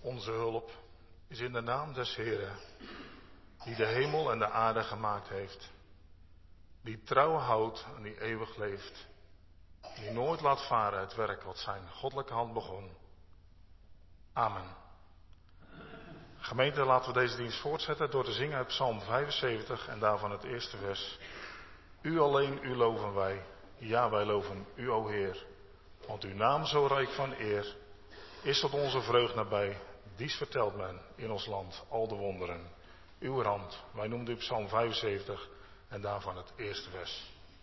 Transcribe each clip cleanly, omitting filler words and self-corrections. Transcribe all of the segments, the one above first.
Onze hulp is in de naam des Heeren, die de hemel en de aarde gemaakt heeft. Die trouw houdt en die eeuwig leeft. Die nooit laat varen het werk wat zijn goddelijke hand begon. Amen. Gemeente, laten we deze dienst voortzetten door te zingen uit Psalm 75 en daarvan het eerste vers. U alleen, u loven wij. Ja, wij loven u, o Heer. Want uw naam zo rijk van eer is tot onze vreugd nabij. Dies vertelt men in ons land al de wonderen. Uw hand, wij noemden u Psalm 75 en daarvan het eerste vers.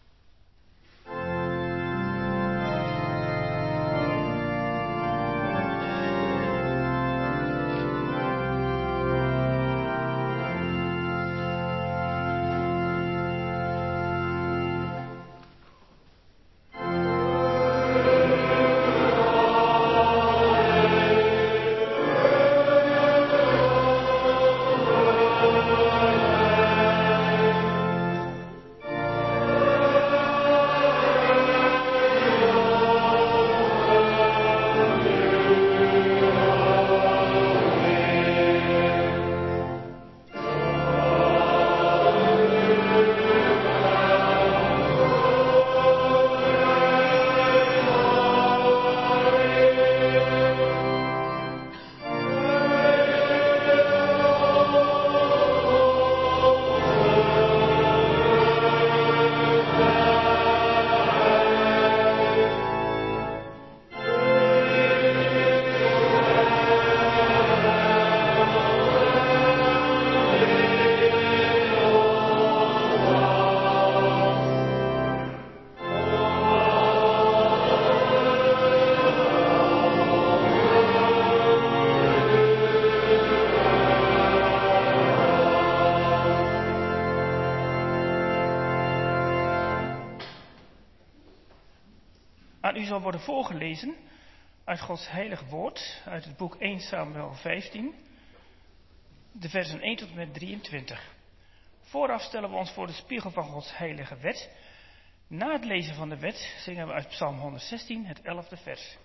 Aan u zal worden voorgelezen uit Gods heilig woord, uit het boek 1 Samuel 15, de versen 1 tot en met 23. Vooraf stellen we ons voor de spiegel van Gods heilige wet. Na het lezen van de wet zingen we uit Psalm 116 het 11e vers.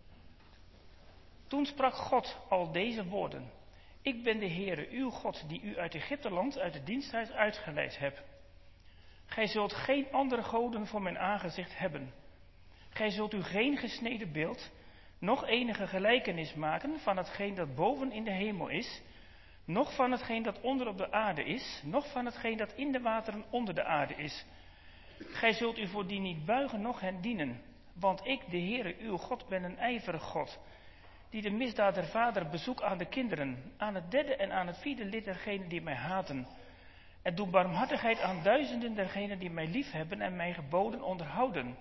Toen sprak God al deze woorden. Ik ben de Heere, uw God, die u uit Egypteland, uit het diensthuis uitgeleid heb. Gij zult geen andere goden voor mijn aangezicht hebben. Gij zult u geen gesneden beeld, noch enige gelijkenis maken van hetgeen dat boven in de hemel is, noch van hetgeen dat onder op de aarde is, noch van hetgeen dat in de wateren onder de aarde is. Gij zult u voor die niet buigen, noch hen dienen, want ik, de Heere, uw God, ben een ijverig God, die de misdaad der vader bezoekt aan de kinderen, aan het derde en aan het vierde lid dergenen die mij haten. En doe barmhartigheid aan duizenden dergenen die mij liefhebben en mijn geboden onderhouden.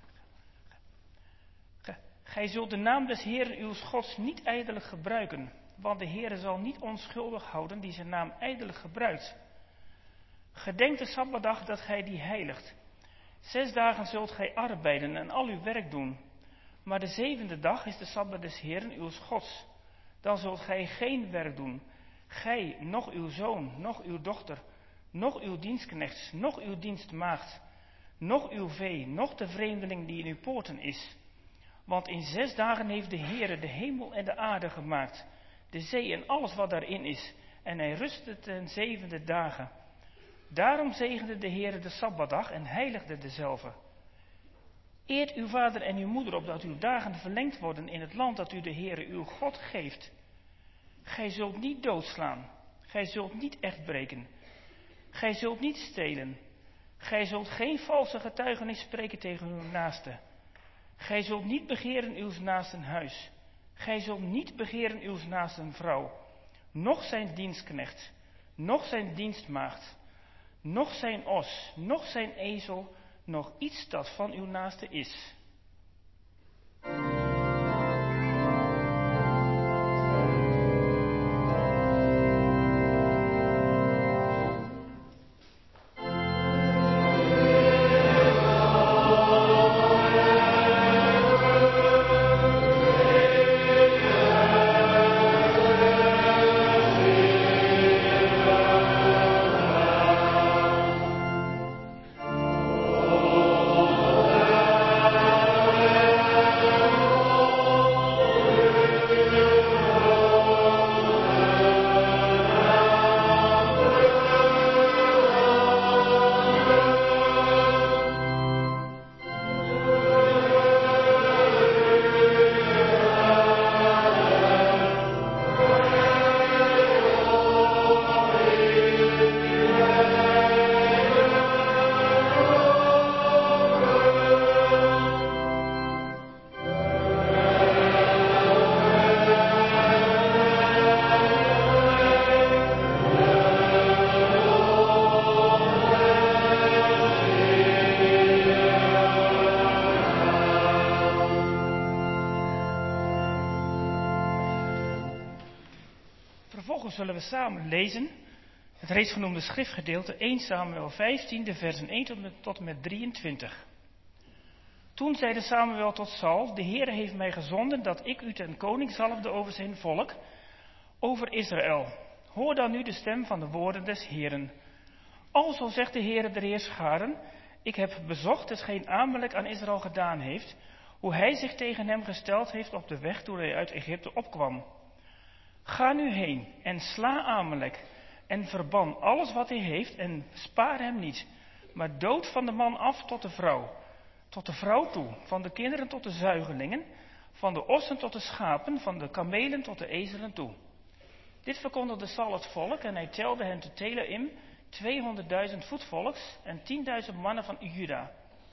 Gij zult de naam des Heeren uws Gods niet ijdelijk gebruiken, want de Heere zal niet onschuldig houden die zijn naam ijdelijk gebruikt. Gedenk de Sabbatdag dat gij die heiligt. 6 dagen zult gij arbeiden en al uw werk doen. Maar de 7e dag is de Sabbat des Heeren uws Gods. Dan zult gij geen werk doen. Gij, noch uw zoon, noch uw dochter, noch uw dienstknechts, noch uw dienstmaagd, noch uw vee, noch de vreemdeling die in uw poorten is. Want in 6 dagen heeft de Heere de hemel en de aarde gemaakt, de zee en alles wat daarin is, en hij rustte ten 7e dagen. Daarom zegende de Heere de Sabbatdag en heiligde dezelve. Eert uw vader en uw moeder, opdat uw dagen verlengd worden in het land dat u de Heere uw God geeft. Gij zult niet doodslaan, gij zult niet echtbreken, gij zult niet stelen, gij zult geen valse getuigenis spreken tegen uw naaste. Gij zult niet begeren uws naasten huis. Gij zult niet begeren uws naasten vrouw. Noch zijn dienstknecht. Noch zijn dienstmaagd. Noch zijn os. Noch zijn ezel. Noch iets dat van uw naaste is. Vervolgens zullen we samen lezen het reeds genoemde schriftgedeelte 1 Samuel 15, de versen 1 tot en met 23. Toen zeide Samuel tot Saul: de Heere heeft mij gezonden dat ik u ten koning zalfde over zijn volk, over Israël. Hoor dan nu de stem van de woorden des Heeren. Alzo zegt de Heere der Heerscharen: ik heb bezocht hetgeen Amalek aan Israël gedaan heeft, hoe hij zich tegen hem gesteld heeft op de weg toen hij uit Egypte opkwam. Ga nu heen en sla Amalek en verban alles wat hij heeft en spaar hem niet, maar dood van de man af tot de vrouw toe, van de kinderen tot de zuigelingen, van de ossen tot de schapen, van de kamelen tot de ezelen toe. Dit verkondigde Saul het volk en hij telde hen te Telaim 200.000 voetvolks en 10.000 mannen van Juda.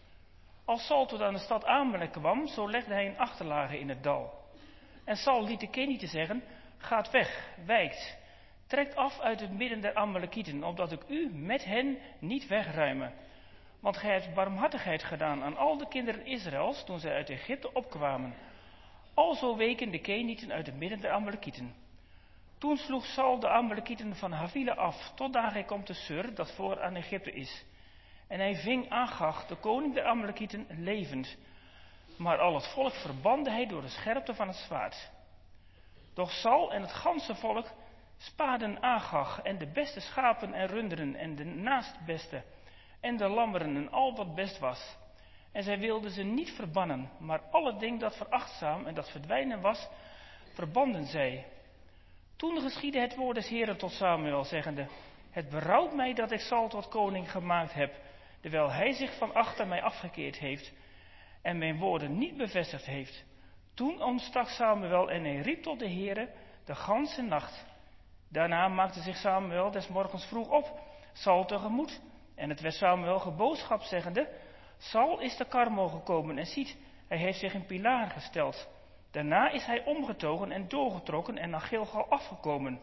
Als Saul tot aan de stad Amalek kwam, zo legde hij een achterlager in het dal. En Saul liet de Kenieten zeggen: gaat weg, wijkt, trekt af uit het midden der Amalekieten, opdat ik u met hen niet wegruime. Want gij hebt barmhartigheid gedaan aan al de kinderen Israëls toen zij uit Egypte opkwamen. Alzo weken de Kenieten uit het midden der Amalekieten. Toen sloeg Saul de Amalekieten van Havila af, totdat hij kwam te Sur, dat voor aan Egypte is. En hij ving Agag, de koning der Amalekieten, levend. Maar al het volk verbande hij door de scherpte van het zwaard. Doch Saul en het ganse volk spaarden Agag en de beste schapen en runderen en de naastbeste en de lammeren en al wat best was. En zij wilden ze niet verbannen, maar alle ding dat verachtzaam en dat verdwijnen was, verbanden zij. Toen geschiedde het woord des Heeren tot Samuel, zeggende: het berouwt mij dat ik Saul tot koning gemaakt heb, terwijl hij zich van achter mij afgekeerd heeft en mijn woorden niet bevestigd heeft. Toen ontstak Samuel en hij riep tot de Heere de ganse nacht. Daarna maakte zich Samuel des morgens vroeg op, Saul tegemoet. En het werd Samuel geboodschap zeggende: Saul is te Karmel gekomen en ziet, hij heeft zich in Pilaar gesteld. Daarna is hij omgetogen en doorgetrokken en naar Gilgal afgekomen.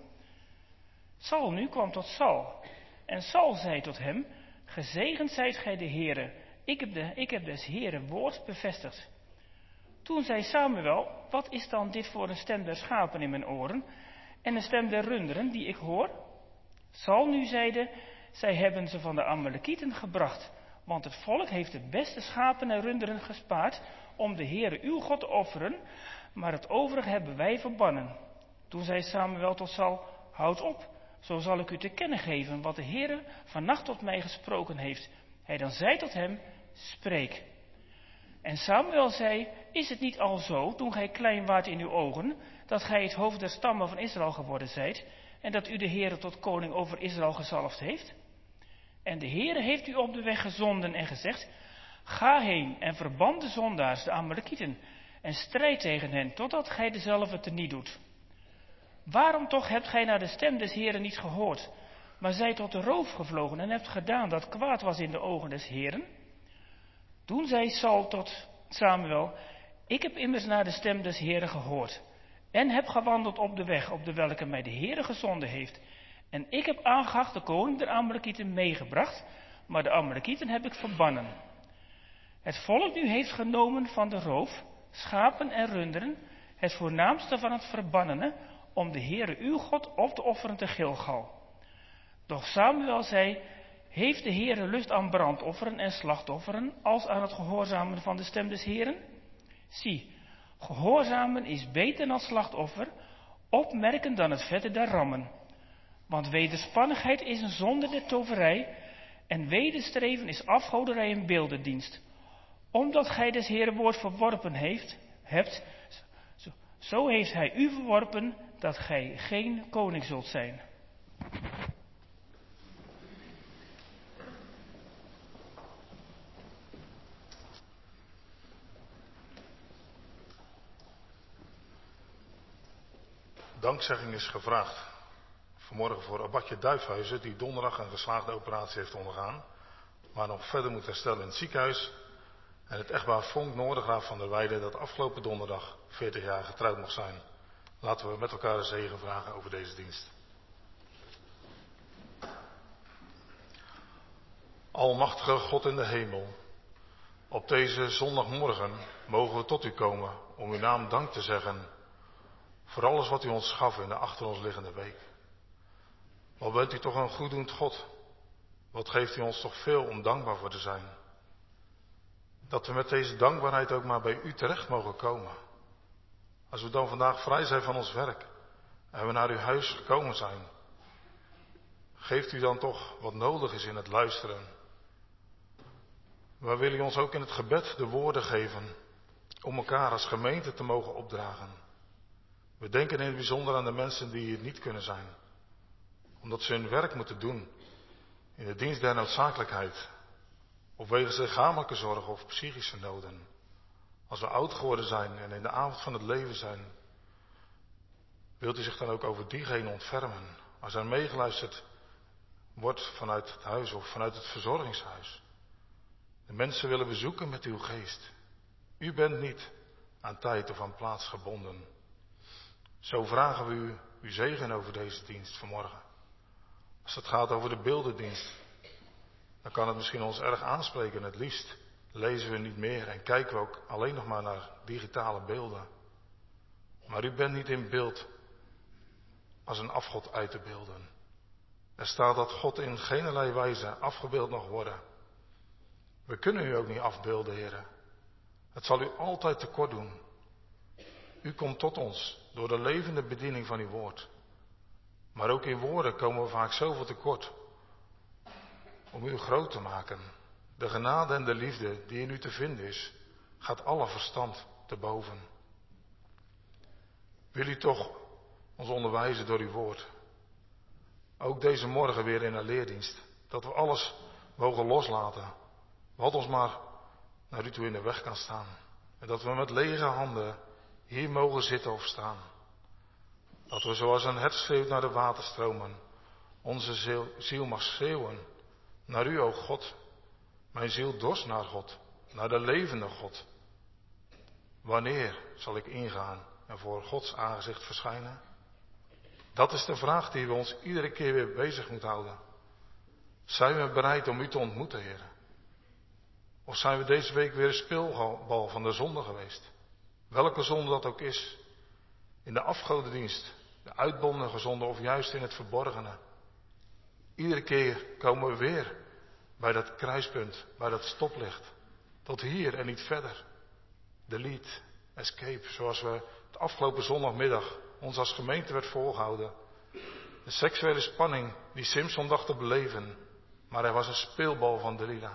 Saul nu kwam tot Saul. En Saul zei tot hem: gezegend zijt gij de Heere, ik heb des Heere woord bevestigd. Toen zei Samuel: wat is dan dit voor een stem der schapen in mijn oren en een stem der runderen die ik hoor? Saul nu zeide: zij hebben ze van de Amalekieten gebracht, want het volk heeft de beste schapen en runderen gespaard om de Heere uw God te offeren, maar het overige hebben wij verbannen. Toen zei Samuel tot Saul: houd op, zo zal ik u te kennen geven wat de Heere vannacht tot mij gesproken heeft. Hij dan zei tot hem: spreek. En Samuel zei: is het niet al zo, toen gij klein waart in uw ogen, dat gij het hoofd der stammen van Israël geworden zijt, en dat u de Heere tot koning over Israël gezalfd heeft? En de Heere heeft u op de weg gezonden en gezegd: ga heen en verban de zondaars, de Amalekieten, en strijd tegen hen, totdat gij dezelfde teniet doet. Waarom toch hebt gij naar de stem des Heeren niet gehoord, maar zijt tot de roof gevlogen en hebt gedaan dat kwaad was in de ogen des Heeren? Toen zei Saul tot Samuel: ik heb immers naar de stem des Heeren gehoord, en heb gewandeld op de weg op de welke mij de Heere gezonden heeft. En ik heb Agag, de koning der Amalekieten, meegebracht, maar de Amalekieten heb ik verbannen. Het volk nu heeft genomen van de roof, schapen en runderen, het voornaamste van het verbannene, om de Heere uw God op te offeren te Gilgal. Doch Samuel zei: heeft de Heere lust aan brandofferen en slachtofferen, als aan het gehoorzamen van de stem des Heeren? Zie, gehoorzamen is beter dan slachtoffer, opmerken dan het vette der rammen. Want wederspannigheid is een zonde der toverij, en wederstreven is afgoderij en beeldendienst. Omdat gij des Heeren woord verworpen hebt, zo heeft hij u verworpen, dat gij geen koning zult zijn. Dankzegging is gevraagd vanmorgen voor Abatje Duifhuizen, die donderdag een geslaagde operatie heeft ondergaan, maar nog verder moet herstellen in het ziekenhuis. En het echtpaar Vonk Noordegraaf van der Weijden, dat afgelopen donderdag 40 jaar getrouwd mocht zijn. Laten we met elkaar een zegen vragen over deze dienst. Almachtige God in de hemel, op deze zondagmorgen mogen we tot u komen om uw naam dank te zeggen voor alles wat u ons gaf in de achter ons liggende week. Wat bent u toch een goeddoend God. Wat geeft u ons toch veel om dankbaar voor te zijn. Dat we met deze dankbaarheid ook maar bij u terecht mogen komen. Als we dan vandaag vrij zijn van ons werk en we naar uw huis gekomen zijn. Geeft u dan toch wat nodig is in het luisteren. Maar wil u ons ook in het gebed de woorden geven om elkaar als gemeente te mogen opdragen. We denken in het bijzonder aan de mensen die hier niet kunnen zijn. Omdat ze hun werk moeten doen in de dienst der noodzakelijkheid. Of wegens lichamelijke zorg of psychische noden. Als we oud geworden zijn en in de avond van het leven zijn. Wilt u zich dan ook over diegene ontfermen. Als er meegeluisterd wordt vanuit het huis of vanuit het verzorgingshuis. De mensen willen bezoeken met uw geest. U bent niet aan tijd of aan plaats gebonden. Zo vragen we u uw zegen over deze dienst vanmorgen. Als het gaat over de beeldendienst, dan kan het misschien ons erg aanspreken. Het liefst lezen we niet meer en kijken we ook alleen nog maar naar digitale beelden. Maar u bent niet in beeld als een afgod uit te beelden. Er staat dat God in geenerlei wijze afgebeeld mag worden. We kunnen u ook niet afbeelden, heren. Het zal u altijd tekort doen. U komt tot ons door de levende bediening van uw woord. Maar ook in woorden komen we vaak zoveel tekort. Om u groot te maken. De genade en de liefde die in u te vinden is, gaat alle verstand te boven. Wil u toch ons onderwijzen door uw woord. Ook deze morgen weer in een leerdienst. Dat we alles mogen loslaten. Wat ons maar naar u toe in de weg kan staan. En dat we met lege handen hier mogen zitten of staan. Dat we zoals een hert schreeuwt naar de waterstromen. Onze ziel mag schreeuwen. Naar u, o God. Mijn ziel dorst naar God. Naar de levende God. Wanneer zal ik ingaan en voor Gods aangezicht verschijnen? Dat is de vraag die we ons iedere keer weer bezig moeten houden. Zijn we bereid om u te ontmoeten, Heer? Of zijn we deze week weer een speelbal van de zonde geweest? Welke zonde dat ook is. In de afgodendienst, de uitbondige zonde of juist in het verborgene. Iedere keer komen we weer bij dat kruispunt, bij dat stoplicht. Tot hier en niet verder. Delete, escape, zoals we het afgelopen zondagmiddag ons als gemeente werd voorgehouden. De seksuele spanning die Simson dacht te beleven, maar hij was een speelbal van Delilah.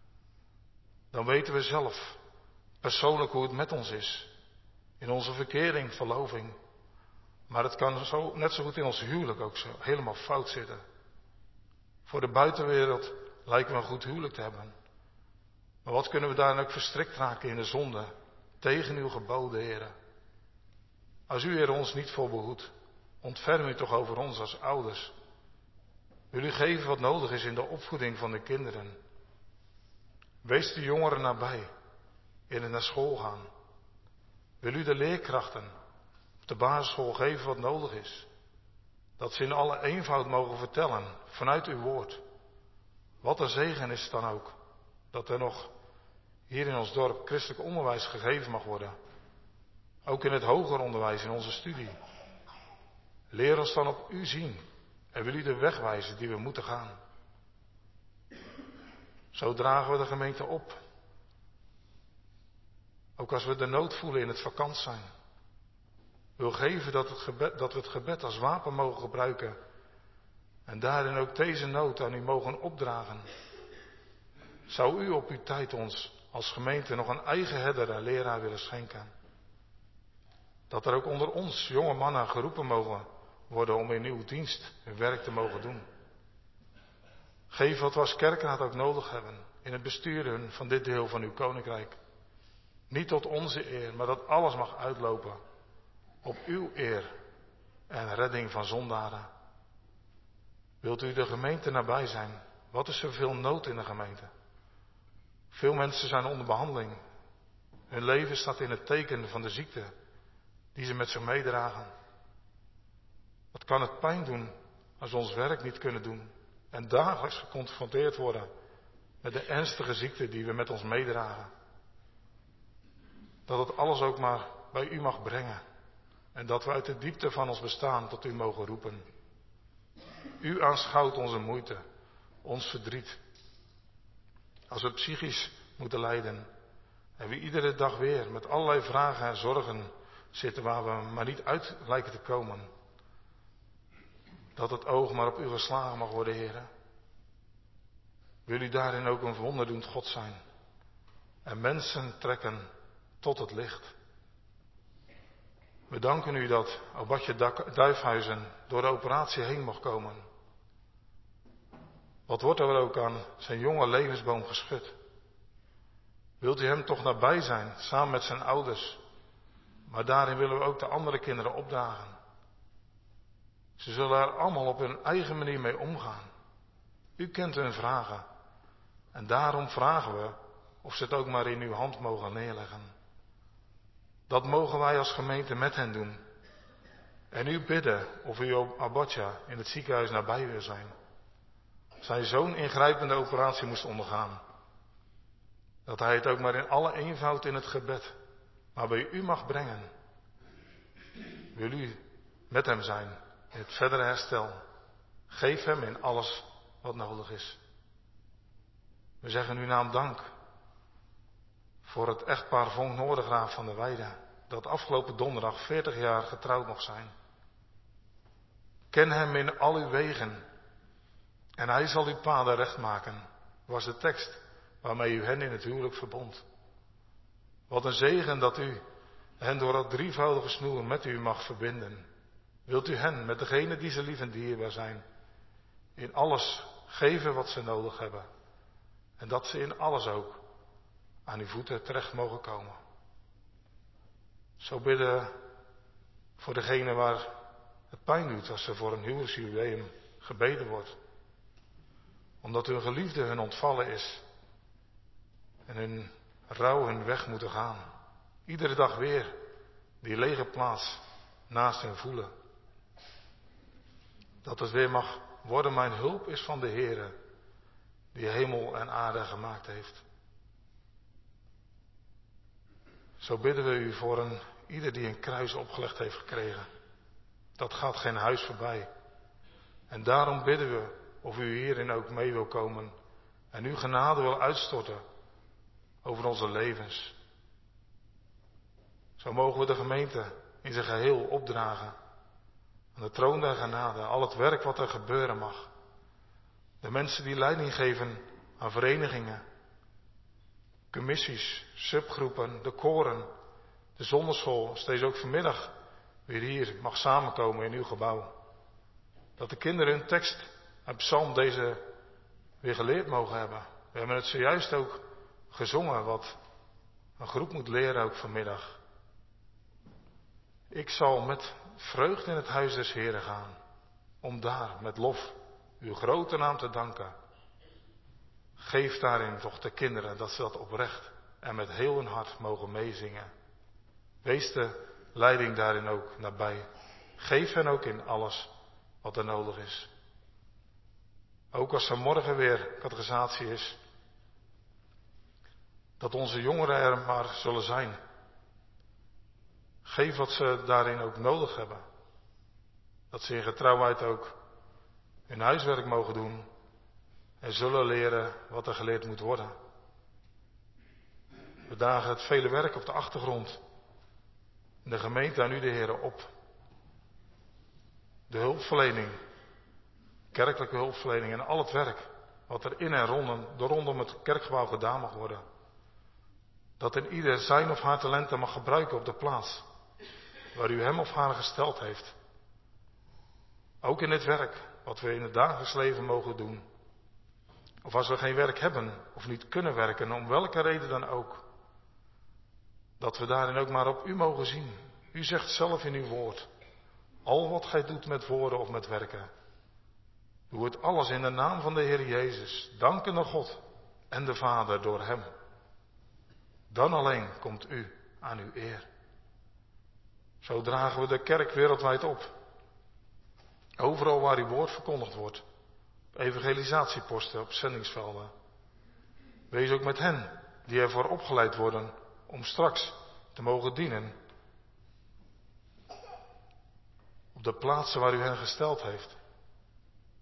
Dan weten we zelf persoonlijk hoe het met ons is. In onze verkering, verloving. Maar het kan net zo goed in ons huwelijk ook zo helemaal fout zitten. Voor de buitenwereld lijken we een goed huwelijk te hebben. Maar wat kunnen we daar dan ook verstrikt raken in de zonde? Tegen uw geboden, heren. Als u er ons niet voor behoedt, ontferm u toch over ons als ouders. Wil u geven wat nodig is in de opvoeding van de kinderen. Wees de jongeren nabij, in het naar school gaan. Wil u de leerkrachten op de basisschool geven wat nodig is. Dat ze in alle eenvoud mogen vertellen, vanuit uw woord. Wat een zegen is het dan ook, dat er nog hier in ons dorp christelijk onderwijs gegeven mag worden. Ook in het hoger onderwijs, in onze studie. Leer ons dan op u zien en wil u de weg wijzen die we moeten gaan. Zo dragen we de gemeente op. Ook als we de nood voelen in het vakant zijn. Wil geven dat we het gebed als wapen mogen gebruiken. En daarin ook deze nood aan u mogen opdragen. Zou u op uw tijd ons als gemeente nog een eigen herder en leraar willen schenken? Dat er ook onder ons jonge mannen geroepen mogen worden om in uw dienst hun werk te mogen doen. Geef wat we als kerkraad ook nodig hebben in het besturen van dit deel van uw koninkrijk. Niet tot onze eer, maar dat alles mag uitlopen op uw eer en redding van zondaren. Wilt u de gemeente nabij zijn? Wat is er veel nood in de gemeente? Veel mensen zijn onder behandeling. Hun leven staat in het teken van de ziekte die ze met zich meedragen. Wat kan het pijn doen als we ons werk niet kunnen doen en dagelijks geconfronteerd worden met de ernstige ziekte die we met ons meedragen. Dat het alles ook maar bij u mag brengen en dat we uit de diepte van ons bestaan tot u mogen roepen. U aanschouwt onze moeite, ons verdriet. Als we psychisch moeten lijden en we iedere dag weer met allerlei vragen en zorgen zitten waar we maar niet uit lijken te komen. Dat het oog maar op u geslagen mag worden, Heer. Wil u daarin ook een wonderdoend God zijn en mensen trekken tot het licht. We danken u dat Abbadje Duifhuizen door de operatie heen mag komen. Wat wordt er ook aan zijn jonge levensboom geschud? Wilt u hem toch nabij zijn, samen met zijn ouders? Maar daarin willen we ook de andere kinderen opdagen. Ze zullen er allemaal op hun eigen manier mee omgaan. U kent hun vragen. En daarom vragen we of ze het ook maar in uw hand mogen neerleggen. Dat mogen wij als gemeente met hen doen. En u bidden of u op Abbadja in het ziekenhuis nabij wil zijn. Zijn zo'n ingrijpende operatie moest ondergaan. Dat hij het ook maar in alle eenvoud in het gebed, maar bij u mag brengen. Wil u met hem zijn in het verdere herstel. Geef hem in alles wat nodig is. We zeggen uw naam dank voor het echtpaar Vonk Noordegraaf van der Weide, dat afgelopen donderdag 40 jaar getrouwd mag zijn. Ken hem in al uw wegen en hij zal uw paden recht maken, was de tekst waarmee u hen in het huwelijk verbond. Wat een zegen dat u hen door dat drievoudige snoer met u mag verbinden. Wilt u hen, met degene die ze lief en dierbaar zijn, in alles geven wat ze nodig hebben. En dat ze in alles ook aan uw voeten terecht mogen komen. Zo bidden voor degene waar het pijn doet als er voor een huwelijksjubileum gebeden wordt. Omdat hun geliefde hun ontvallen is. En hun rouw hun weg moeten gaan. Iedere dag weer die lege plaats naast hen voelen. Dat het weer mag worden, mijn hulp is van de Heere, die hemel en aarde gemaakt heeft. Zo bidden we u voor ieder die een kruis opgelegd heeft gekregen. Dat gaat geen huis voorbij. En daarom bidden we of u hierin ook mee wil komen en uw genade wil uitstorten over onze levens. Zo mogen we de gemeente in zijn geheel opdragen aan de troon der genade, al het werk wat er gebeuren mag. De mensen die leiding geven aan verenigingen, commissies, subgroepen, de koren, de zonderschool, steeds ook vanmiddag weer hier mag samenkomen in uw gebouw. Dat de kinderen hun tekst en psalm deze weer geleerd mogen hebben. We hebben het zojuist ook gezongen wat een groep moet leren ook vanmiddag. Ik zal met vreugde in het huis des Heren gaan, om daar met lof uw grote naam te danken. Geef daarin toch de kinderen dat ze dat oprecht en met heel hun hart mogen meezingen. Wees de leiding daarin ook nabij. Geef hen ook in alles wat er nodig is. Ook als er morgen weer catechisatie is, dat onze jongeren er maar zullen zijn. Geef wat ze daarin ook nodig hebben. Dat ze in getrouwheid ook hun huiswerk mogen doen en zullen leren wat er geleerd moet worden. We dagen het vele werk op de achtergrond in de gemeente aan u de Heere op. De hulpverlening, kerkelijke hulpverlening en al het werk wat er in en rondom het kerkgebouw gedaan mag worden. Dat in ieder zijn of haar talenten mag gebruiken op de plaats waar u hem of haar gesteld heeft. Ook in het werk wat we in het dagelijks leven mogen doen. Of als we geen werk hebben of niet kunnen werken, om welke reden dan ook. Dat we daarin ook maar op u mogen zien. U zegt zelf in uw woord, al wat gij doet met woorden of met werken, doe het alles in de naam van de Heer Jezus, dankende God en de Vader door hem. Dan alleen komt u aan uw eer. Zo dragen we de kerk wereldwijd op. Overal waar uw woord verkondigd wordt. Op evangelisatieposten, op zendingsvelden. Wees ook met hen die ervoor opgeleid worden om straks te mogen dienen. Op de plaatsen waar u hen gesteld heeft.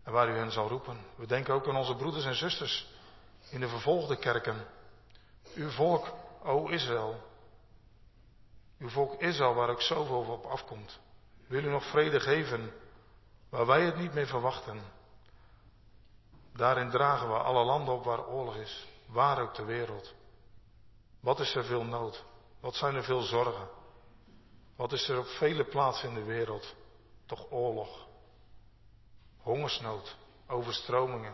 en waar u hen zal roepen. We denken ook aan onze broeders en zusters in de vervolgde kerken. Uw volk, o Israël. Uw volk Israël, waar ook zoveel op afkomt. Wil u nog vrede geven, waar wij het niet meer verwachten. Daarin dragen we alle landen op waar oorlog is, waar ook ter wereld. Wat is er veel nood? Wat zijn er veel zorgen? Wat is er op vele plaatsen in de wereld? Toch oorlog, hongersnood, overstromingen.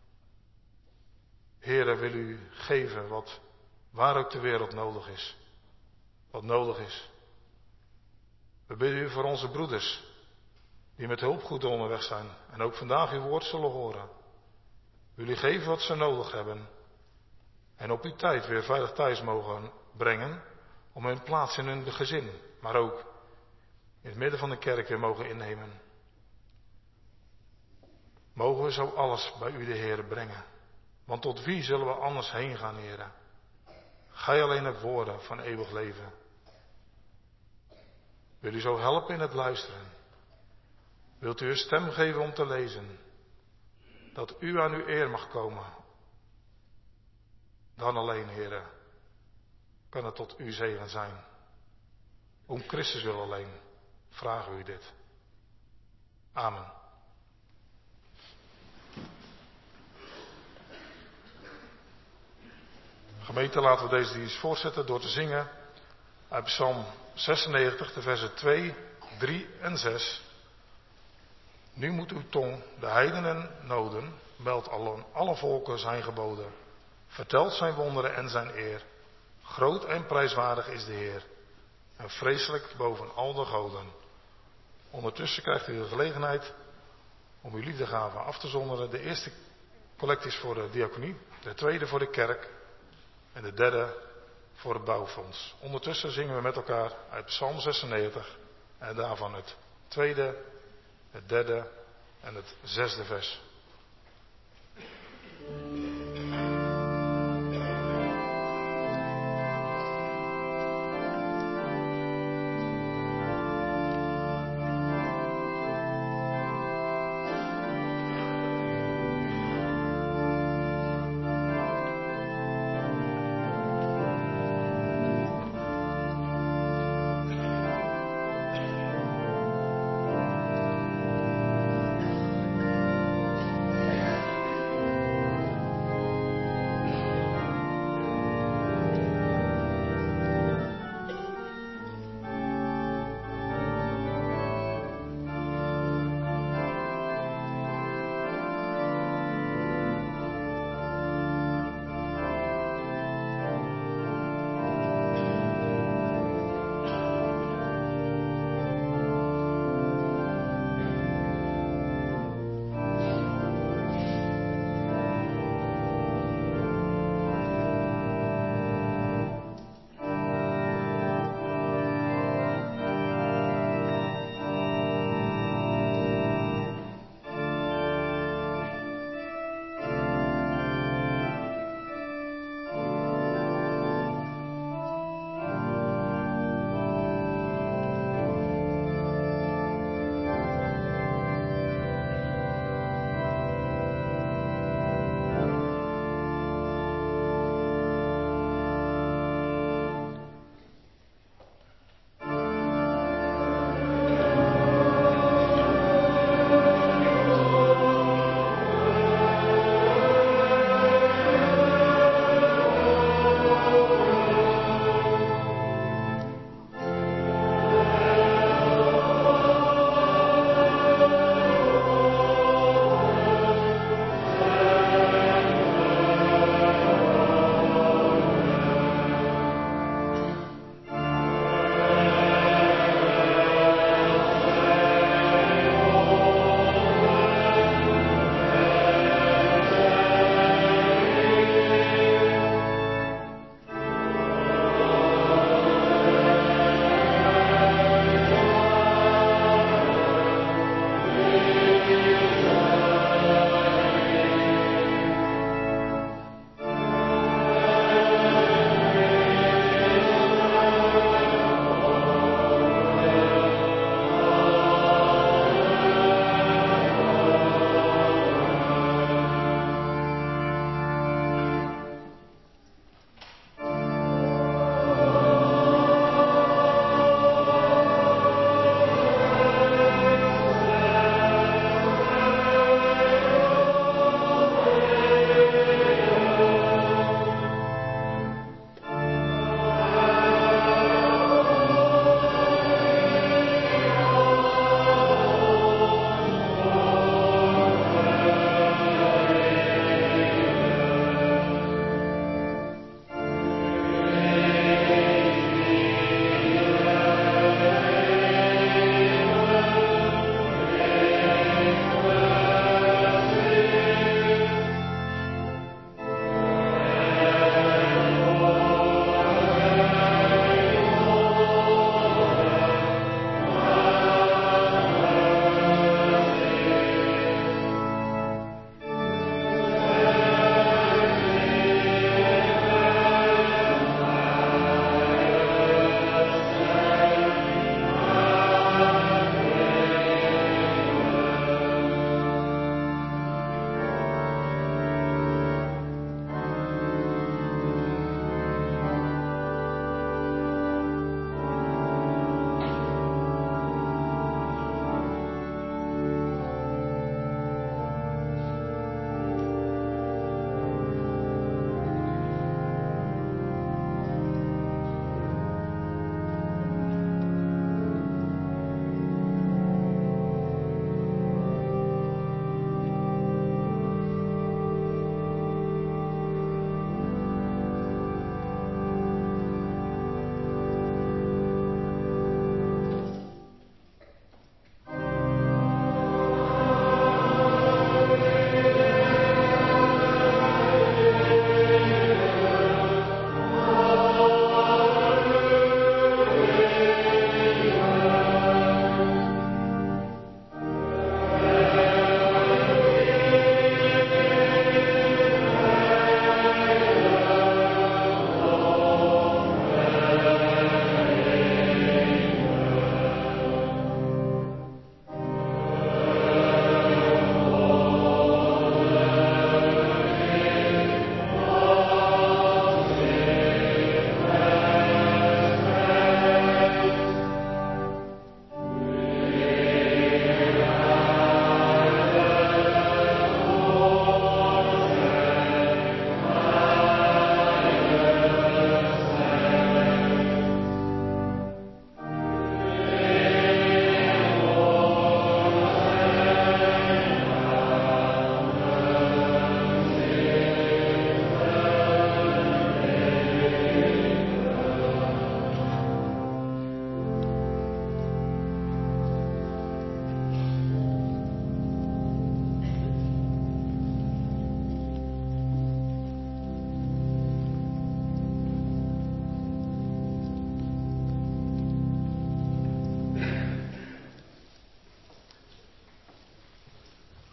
Heere, wil u geven wat, waar ook ter wereld nodig is. Wat nodig is. We bidden u voor onze broeders, die met hulpgoed onderweg zijn en ook vandaag uw woord zullen horen. Wil u geven wat ze nodig hebben en op uw tijd weer veilig thuis mogen brengen om hun plaats in hun gezin, maar ook in het midden van de kerk weer mogen innemen. Mogen we zo alles bij u de Heer brengen. Want tot wie zullen we anders heen gaan, Heere? Gij alleen hebt woorden van eeuwig leven. Wil u zo helpen in het luisteren? Wilt u uw stem geven om te lezen? Dat u aan uw eer mag komen. Dan alleen, Heere, kan het tot uw zegen zijn. Om Christus wil alleen vragen we u dit. Amen. Gemeente, laten we deze dienst voortzetten door te zingen uit Psalm 96, de versen 2, 3 en 6. Nu moet uw tong de heidenen noden, meldt alle volken zijn geboden. Vertelt zijn wonderen en zijn eer. Groot en prijswaardig is de Heer. En vreselijk boven al de goden. Ondertussen krijgt u de gelegenheid om uw liefdegaven af te zonderen. De eerste collect is voor de diaconie, de tweede voor de kerk en de derde voor het bouwfonds. Ondertussen zingen we met elkaar uit Psalm 96 en daarvan het tweede, het derde en het zesde vers.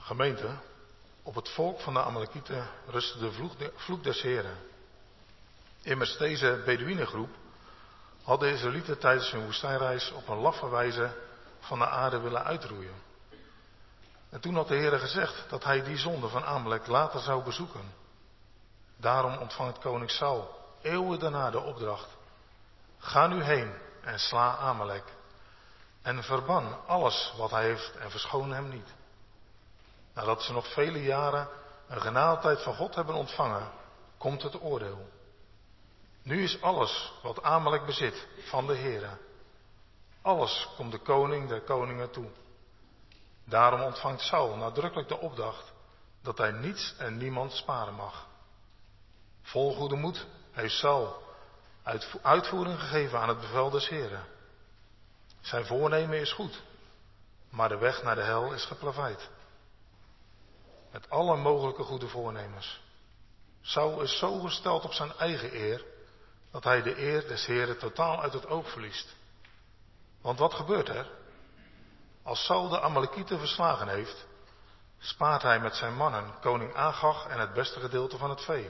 Gemeente, op het volk van de Amalekieten rustte de vloek des Heren. Immers deze Beduïnengroep had de Israëlieten tijdens hun woestijnreis op een laffe wijze van de aarde willen uitroeien. En toen had de Heere gezegd dat hij die zonde van Amalek later zou bezoeken. Daarom ontvangt koning Saul eeuwen daarna de opdracht: ga nu heen en sla Amalek en verban alles wat hij heeft en verschoon hem niet. Nadat ze nog vele jaren een genadetijd van God hebben ontvangen, komt het oordeel. Nu is alles wat Amalek bezit van de Heere. Alles komt de koning der koningen toe. Daarom ontvangt Saul nadrukkelijk de opdracht dat hij niets en niemand sparen mag. Vol goede moed heeft Saul uitvoering gegeven aan het bevel des Heren. Zijn voornemen is goed, maar de weg naar de hel is geplaveid. Met alle mogelijke goede voornemens. Saul is zo gesteld op zijn eigen eer, dat hij de eer des Heren totaal uit het oog verliest. Want wat gebeurt er? Als Saul de Amalekieten verslagen heeft, spaart hij met zijn mannen koning Agag en het beste gedeelte van het vee.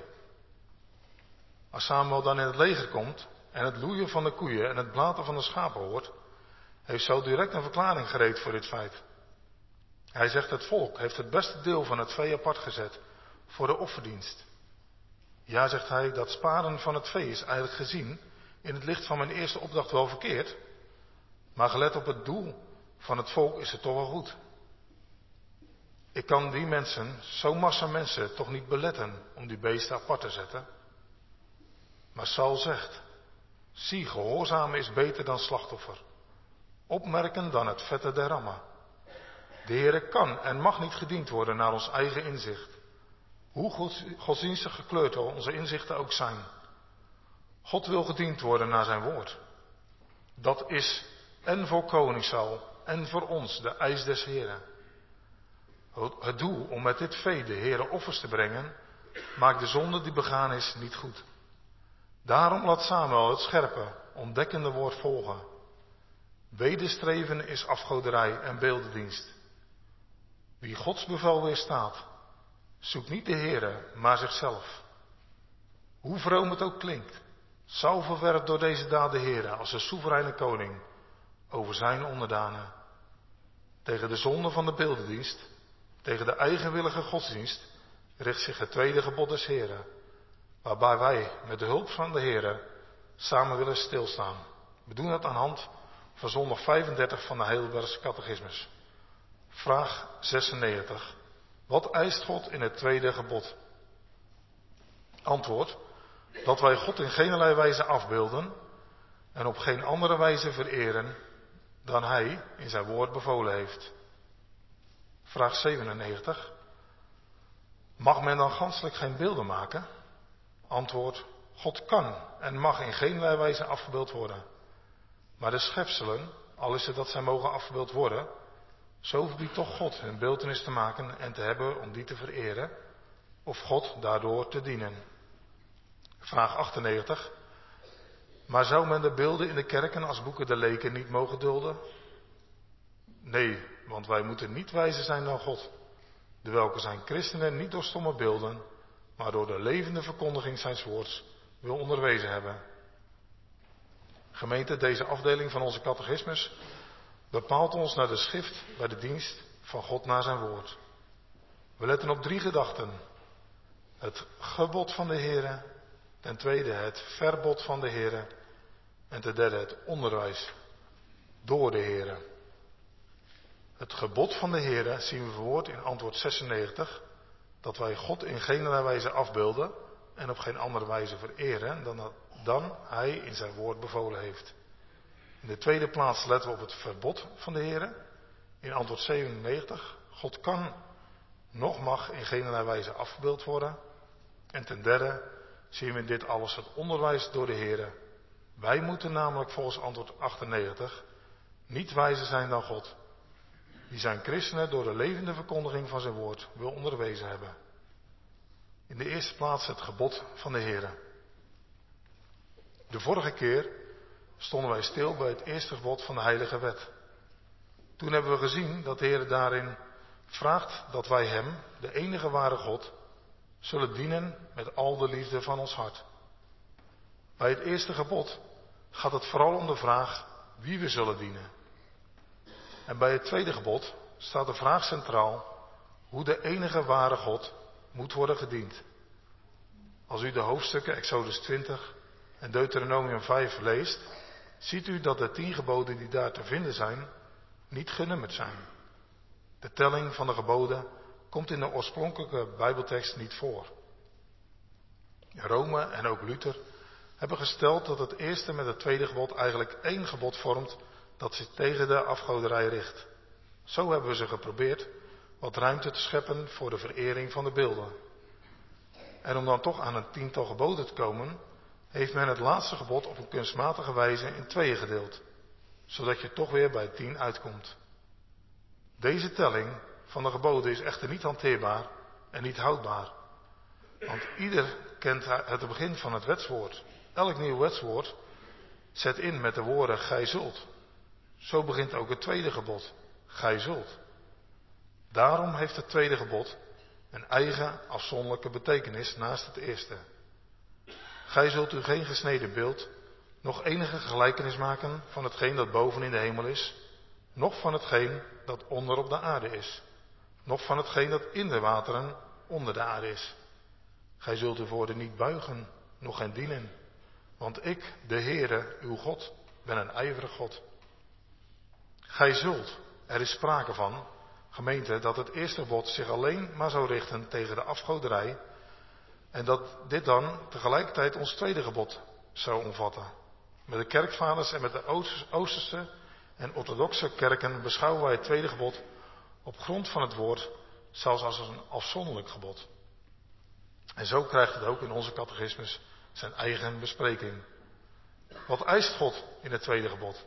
Als Samuel dan in het leger komt en het loeien van de koeien en het blaten van de schapen hoort, heeft Saul direct een verklaring gereed voor dit feit. Hij zegt: het volk heeft het beste deel van het vee apart gezet voor de offerdienst. Ja, zegt hij, dat sparen van het vee is eigenlijk gezien in het licht van mijn eerste opdracht wel verkeerd, maar gelet op het doel van het volk is het toch wel goed. Ik kan die mensen, zo'n massa mensen, toch niet beletten om die beesten apart te zetten. Maar Saul zegt: zie, gehoorzamen is beter dan slachtoffer, opmerken dan het vette der rammen. De Heere kan en mag niet gediend worden naar ons eigen inzicht, hoe godsdienstig gekleurd onze inzichten ook zijn. God wil gediend worden naar zijn woord. Dat is en voor koning Saul en voor ons de eis des Heren. Het doel om met dit vee de Heere offers te brengen, maakt de zonde die begaan is niet goed. Daarom laat Samuel het scherpe, ontdekkende woord volgen. Wederstreven is afgoderij en beeldendienst. Wie Gods bevel weerstaat, zoekt niet de Heere, maar zichzelf. Hoe vroom het ook klinkt, Saul verwerpt door deze daad de Heere als de soevereine koning over zijn onderdanen. Tegen de zonde van de beeldendienst, tegen de eigenwillige godsdienst, richt zich het tweede gebod des Heeren, waarbij wij met de hulp van de Heere samen willen stilstaan. We doen dat aan de hand van zondag 35 van de Heidelbergse catechismus. Vraag 96. Wat eist God in het tweede gebod? Antwoord: dat wij God in geenerlei wijze afbeelden en op geen andere wijze vereren dan Hij in zijn woord bevolen heeft. Vraag 97. Mag men dan ganschelijk geen beelden maken? Antwoord: God kan en mag in geenerlei wijze afgebeeld worden. Maar de schepselen, al is het dat zij mogen afgebeeld worden, zo verbiedt toch God hun beeltenis te maken en te hebben om die te vereren, of God daardoor te dienen. Vraag 98. Maar zou men de beelden in de kerken als boeken der leken niet mogen dulden? Nee, want wij moeten niet wijzer zijn dan God, de welke zijn christenen niet door stomme beelden, maar door de levende verkondiging zijns woords wil onderwezen hebben. Gemeente, deze afdeling van onze catechismus bepaalt ons naar de schrift bij de dienst van God naar zijn woord. We letten op 3 gedachten. Het gebod van de Heere, ten tweede het verbod van de Heere en ten derde het onderwijs door de Heere. Het gebod van de Heere zien we verwoord in antwoord 96, dat wij God in geenerlei wijze afbeelden en op geen andere wijze vereren dan Hij in zijn woord bevolen heeft. In de tweede plaats letten we op het verbod van de Heere. In antwoord 97, God kan, noch mag in geenerlei wijze afgebeeld worden. En ten derde zien we in dit alles het onderwijs door de Heere. Wij moeten namelijk volgens antwoord 98 niet wijzer zijn dan God, die zijn christenen door de levende verkondiging van zijn woord wil onderwezen hebben. In de eerste plaats het gebod van de Heere. De vorige keer stonden wij stil bij het eerste gebod van de heilige wet. Toen hebben we gezien dat de Heer daarin vraagt dat wij hem, de enige ware God, zullen dienen met al de liefde van ons hart. Bij het eerste gebod gaat het vooral om de vraag wie we zullen dienen. En bij het tweede gebod staat de vraag centraal hoe de enige ware God moet worden gediend. Als u de hoofdstukken Exodus 20 en Deuteronomium 5 leest, ziet u dat de 10 geboden die daar te vinden zijn, niet genummerd zijn. De telling van de geboden komt in de oorspronkelijke Bijbeltekst niet voor. Rome en ook Luther hebben gesteld dat het eerste met het tweede gebod eigenlijk één gebod vormt dat zich tegen de afgoderij richt. Zo hebben we ze geprobeerd wat ruimte te scheppen voor de verering van de beelden. En om dan toch aan een 10-tal geboden te komen, heeft men het laatste gebod op een kunstmatige wijze in 2 gedeeld, zodat je toch weer bij 10 uitkomt. Deze telling van de geboden is echter niet hanteerbaar en niet houdbaar. Want ieder kent het begin van het wetswoord. Elk nieuw wetswoord zet in met de woorden gij zult. Zo begint ook het tweede gebod, gij zult. Daarom heeft het tweede gebod een eigen afzonderlijke betekenis naast het eerste. Gij zult u geen gesneden beeld, nog enige gelijkenis maken van hetgeen dat boven in de hemel is, noch van hetgeen dat onder op de aarde is, noch van hetgeen dat in de wateren onder de aarde is. Gij zult u voor de niet buigen, noch hen dienen, want ik, de Heere, uw God, ben een ijverig God. Gij zult, er is sprake van, gemeente, dat het eerste gebod zich alleen maar zou richten tegen de afgoderij en dat dit dan tegelijkertijd ons tweede gebod zou omvatten. Met de kerkvaders en met de Oosterse en orthodoxe kerken beschouwen wij het tweede gebod op grond van het woord zelfs als een afzonderlijk gebod. En zo krijgt het ook in onze catechismus zijn eigen bespreking. Wat eist God in het tweede gebod?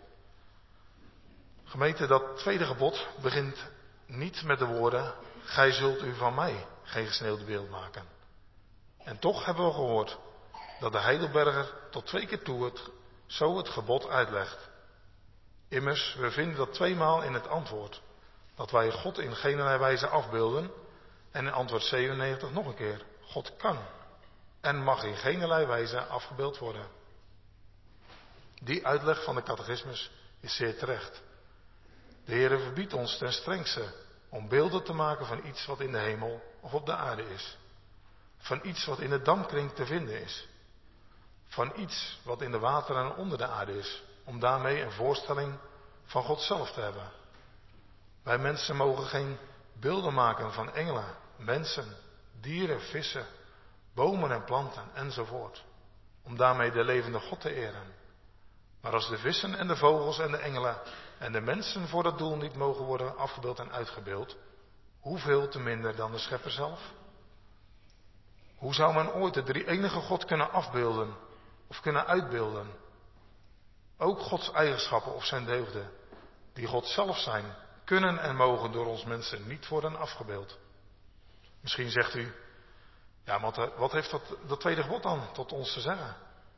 Gemeente, dat tweede gebod begint niet met de woorden, gij zult u van mij geen gesneeuwd beeld maken. En toch hebben we gehoord dat de Heidelberger tot 2 keer toe zo het gebod uitlegt. Immers, we vinden dat 2 maal in het antwoord, dat wij God in geenerlei wijze afbeelden, en in antwoord 97 nog een keer, God kan en mag in geenerlei wijze afgebeeld worden. Die uitleg van de catechismus is zeer terecht. De Heere verbiedt ons ten strengste om beelden te maken van iets wat in de hemel of op de aarde is. Van iets wat in de dampkring te vinden is. Van iets wat in de wateren onder de aarde is. Om daarmee een voorstelling van God zelf te hebben. Wij mensen mogen geen beelden maken van engelen, mensen, dieren, vissen, bomen en planten enzovoort. Om daarmee de levende God te eren. Maar als de vissen en de vogels en de engelen en de mensen voor dat doel niet mogen worden afgebeeld en uitgebeeld, hoeveel te minder dan de Schepper zelf? Hoe zou men ooit de drie-enige God kunnen afbeelden of kunnen uitbeelden? Ook Gods eigenschappen of zijn deugden, die God zelf zijn, kunnen en mogen door ons mensen niet worden afgebeeld. Misschien zegt u, ja, maar wat heeft dat tweede gebod dan tot ons te zeggen?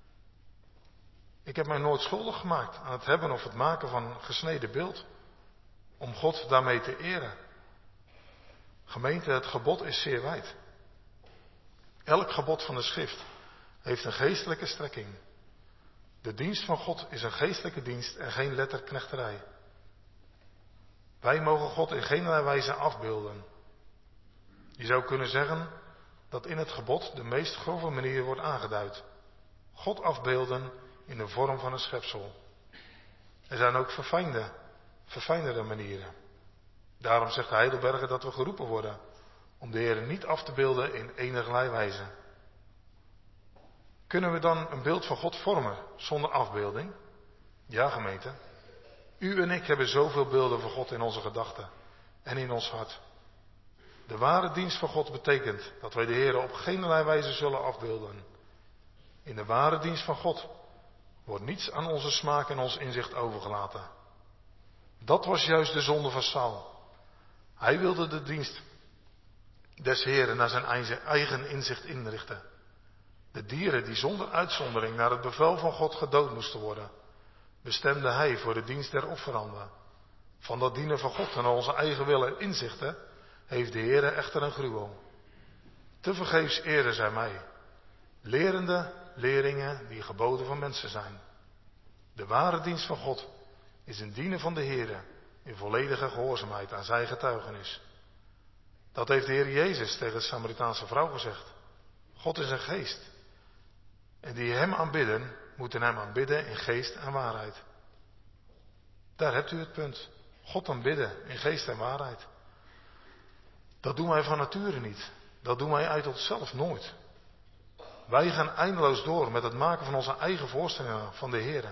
Ik heb mij nooit schuldig gemaakt aan het hebben of het maken van een gesneden beeld, om God daarmee te eren. Gemeente, het gebod is zeer wijd. Elk gebod van de schrift heeft een geestelijke strekking. De dienst van God is een geestelijke dienst en geen letterknechterij. Wij mogen God in geen wijze afbeelden. Je zou kunnen zeggen dat in het gebod de meest grove manier wordt aangeduid. God afbeelden in de vorm van een schepsel. Er zijn ook verfijndere manieren. Daarom zegt Heidelberger dat we geroepen worden om de Heer niet af te beelden in enigerlei wijze. Kunnen we dan een beeld van God vormen zonder afbeelding? Ja, gemeente. U en ik hebben zoveel beelden van God in onze gedachten en in ons hart. De ware dienst van God betekent dat wij de Heer op geenerlei wijze zullen afbeelden. In de ware dienst van God wordt niets aan onze smaak en ons inzicht overgelaten. Dat was juist de zonde van Saul. Hij wilde de dienst des Heeren naar zijn eigen inzicht inrichten. De dieren die zonder uitzondering naar het bevel van God gedood moesten worden, bestemde hij voor de dienst der offeranden. Van dat dienen van God en onze eigen wil en inzichten heeft de Heere echter een gruwel. Tevergeefs eren zij mij, lerende leerlingen die geboden van mensen zijn. De ware dienst van God is een dienen van de Heere in volledige gehoorzaamheid aan zijn getuigenis. Dat heeft de Heer Jezus tegen de Samaritaanse vrouw gezegd. God is een geest. En die hem aanbidden, moeten hem aanbidden in geest en waarheid. Daar hebt u het punt. God aanbidden in geest en waarheid. Dat doen wij van nature niet. Dat doen wij uit onszelf nooit. Wij gaan eindeloos door met het maken van onze eigen voorstellingen van de Heer.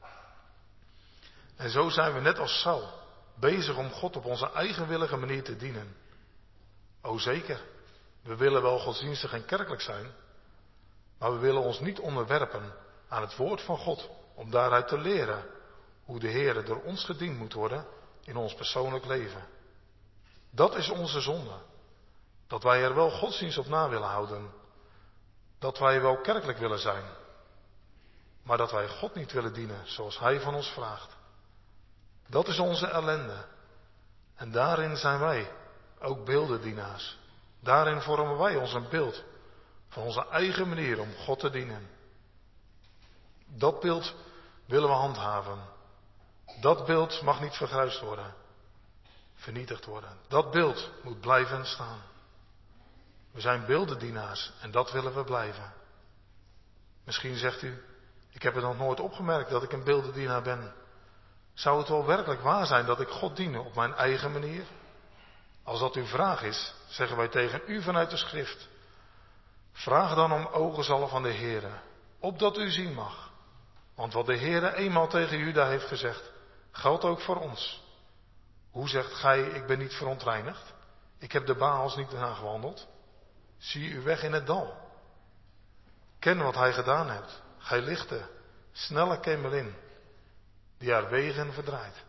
En zo zijn we net als Saul bezig om God op onze eigenwillige manier te dienen. O zeker, we willen wel godsdienstig en kerkelijk zijn, maar we willen ons niet onderwerpen aan het woord van God om daaruit te leren hoe de Heer door ons gediend moet worden in ons persoonlijk leven. Dat is onze zonde. Dat wij er wel godsdienst op na willen houden. Dat wij wel kerkelijk willen zijn. Maar dat wij God niet willen dienen zoals Hij van ons vraagt. Dat is onze ellende. En daarin zijn wij ook beeldendienaars. Daarin vormen wij ons een beeld van onze eigen manier om God te dienen. Dat beeld willen we handhaven. Dat beeld mag niet vergruisd worden. Vernietigd worden. Dat beeld moet blijven staan. We zijn beeldendienaars en dat willen we blijven. Misschien zegt u, ik heb het nog nooit opgemerkt dat ik een beeldendienaar ben. Zou het wel werkelijk waar zijn dat ik God dien op mijn eigen manier? Als dat uw vraag is, zeggen wij tegen u vanuit de schrift. Vraag dan om ogenzalf van de Heere, opdat u zien mag. Want wat de Heere eenmaal tegen Juda heeft gezegd, geldt ook voor ons. Hoe zegt gij, ik ben niet verontreinigd? Ik heb de Baals niet nagewandeld. Zie uw weg in het dal. Ken wat hij gedaan hebt. Gij lichte, snelle kemelin, die haar wegen verdraait.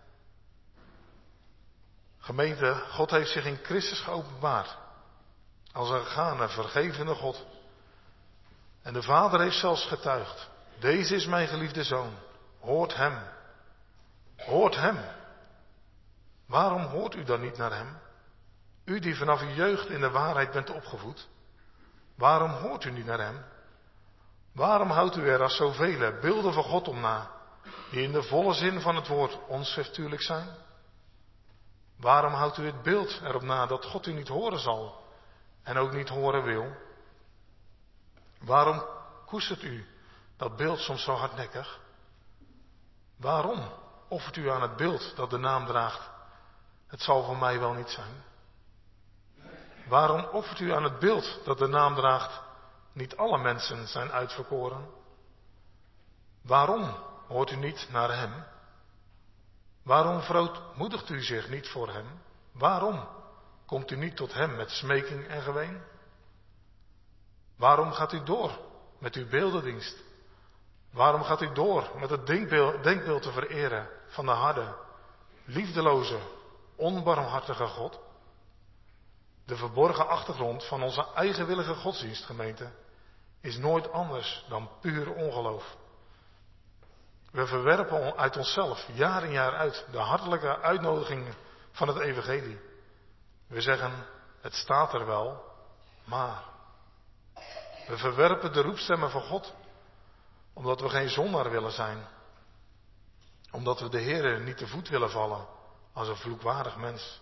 Gemeente, God heeft zich in Christus geopenbaard. Als een gane, vergevende God. En de Vader heeft zelfs getuigd. Deze is mijn geliefde Zoon. Hoort hem. Hoort hem. Waarom hoort u dan niet naar hem? U die vanaf uw jeugd in de waarheid bent opgevoed. Waarom hoort u niet naar hem? Waarom houdt u er als zoveel beelden van God om na, die in de volle zin van het woord onschriftuurlijk zijn? Waarom houdt u het beeld erop na dat God u niet horen zal en ook niet horen wil? Waarom koestert u dat beeld soms zo hardnekkig? Waarom offert u aan het beeld dat de naam draagt, het zal voor mij wel niet zijn? Waarom offert u aan het beeld dat de naam draagt, niet alle mensen zijn uitverkoren? Waarom hoort u niet naar hem? Waarom verootmoedigt u zich niet voor hem? Waarom komt u niet tot hem met smeking en geween? Waarom gaat u door met uw beeldendienst? Waarom gaat u door met het denkbeeld te vereren van de harde, liefdeloze, onbarmhartige God? De verborgen achtergrond van onze eigenwillige godsdienstgemeente is nooit anders dan puur ongeloof. We verwerpen uit onszelf jaar in jaar uit de hartelijke uitnodiging van het evangelie. We zeggen, het staat er wel, maar. We verwerpen de roepstemmen van God, omdat we geen zondaar willen zijn. Omdat we de Heere niet te voet willen vallen als een vloekwaardig mens.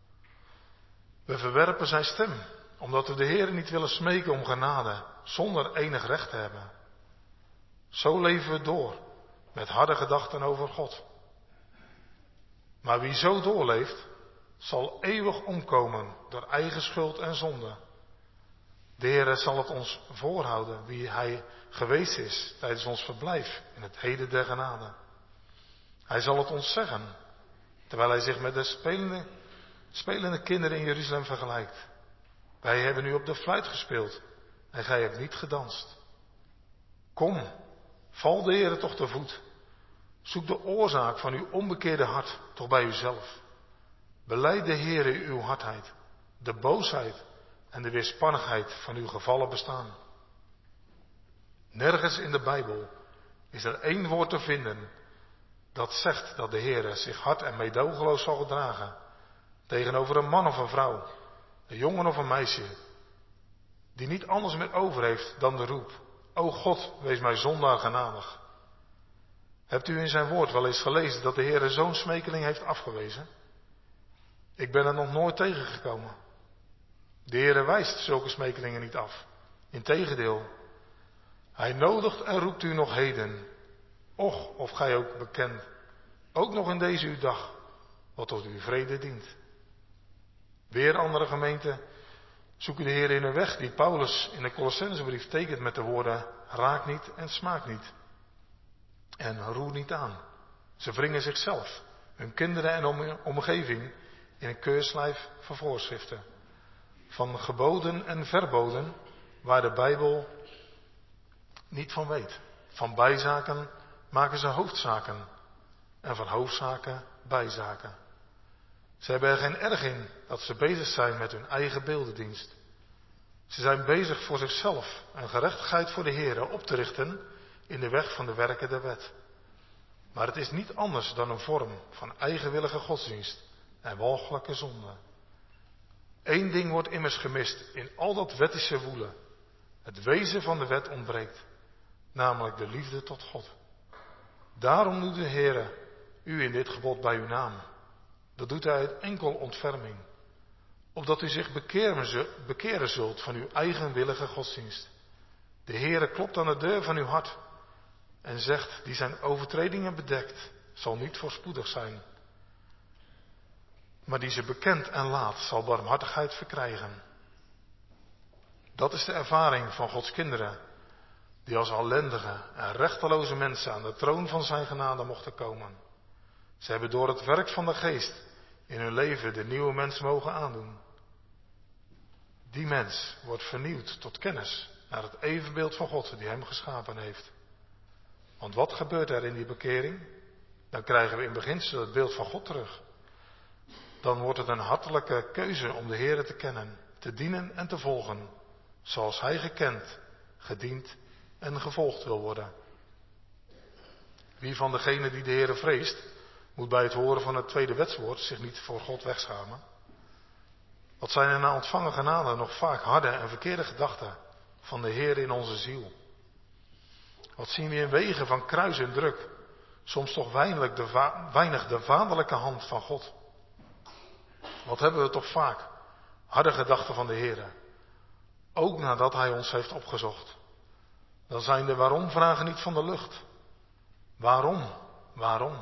We verwerpen zijn stem, omdat we de Heere niet willen smeken om genade, zonder enig recht te hebben. Zo leven we door, met harde gedachten over God. Maar wie zo doorleeft, zal eeuwig omkomen door eigen schuld en zonde. De Heere zal het ons voorhouden wie Hij geweest is tijdens ons verblijf in het heden der genade. Hij zal het ons zeggen, terwijl Hij zich met de spelende kinderen in Jeruzalem vergelijkt. Wij hebben nu op de fluit gespeeld en gij hebt niet gedanst. Kom, val de Heere toch te voet. Zoek de oorzaak van uw onbekeerde hart toch bij uzelf. Belijd de Heere uw hardheid, de boosheid en de weerspannigheid van uw gevallen bestaan. Nergens in de Bijbel is er één woord te vinden dat zegt dat de Heere zich hard en meedogenloos zal gedragen tegenover een man of een vrouw een jongen of een meisje, die niet anders meer over heeft dan de roep: O God, wees mij zondaar genadig. Hebt u in zijn woord wel eens gelezen dat de Heer zo'n smekeling heeft afgewezen? Ik ben er nog nooit tegengekomen. De Heer wijst zulke smekelingen niet af. Integendeel, hij nodigt en roept u nog heden. Och, of gij ook bekend, ook nog in deze uw dag, wat tot uw vrede dient. Weer andere gemeenten zoeken de Heer in een weg die Paulus in de Colossensebrief tekent met de woorden: raak niet en smaak niet. En roer niet aan. Ze wringen zichzelf, hun kinderen en omgeving in een keurslijf van voorschriften. Van geboden en verboden waar de Bijbel niet van weet. Van bijzaken maken ze hoofdzaken en van hoofdzaken bijzaken. Ze hebben er geen erg in dat ze bezig zijn met hun eigen beeldendienst. Ze zijn bezig voor zichzelf een gerechtigheid voor de Heere op te richten in de weg van de werken der wet. Maar het is niet anders dan een vorm van eigenwillige godsdienst en walgelijke zonde. Eén ding wordt immers gemist in al dat wettische woelen. Het wezen van de wet ontbreekt, namelijk de liefde tot God. Daarom doet de Heere u in dit gebod bij uw naam. Dat doet hij uit enkel ontferming, opdat u zich bekeren zult van uw eigenwillige godsdienst. De Heere klopt aan de deur van uw hart en zegt: die zijn overtredingen bedekt, zal niet voorspoedig zijn. Maar die ze bekent en laat, zal barmhartigheid verkrijgen. Dat is de ervaring van Gods kinderen, die als ellendige en rechteloze mensen aan de troon van zijn genade mochten komen. Ze hebben door het werk van de Geest in hun leven de nieuwe mens mogen aandoen. Die mens wordt vernieuwd tot kennis naar het evenbeeld van God die hem geschapen heeft. Want wat gebeurt er in die bekering? Dan krijgen we in beginsel het beeld van God terug. Dan wordt het een hartelijke keuze om de Heere te kennen, te dienen en te volgen, zoals hij gekend, gediend en gevolgd wil worden. Wie van degenen die de Heere vreest, moet bij het horen van het tweede wetswoord zich niet voor God wegschamen. Wat zijn er na ontvangen genade nog vaak harde en verkeerde gedachten van de Heer in onze ziel. Wat zien we in wegen van kruis en druk, soms toch weinig de vaderlijke hand van God. Wat hebben we toch vaak harde gedachten van de Heer, ook nadat hij ons heeft opgezocht. Dan zijn de waarom-vragen niet van de lucht. Waarom? Waarom?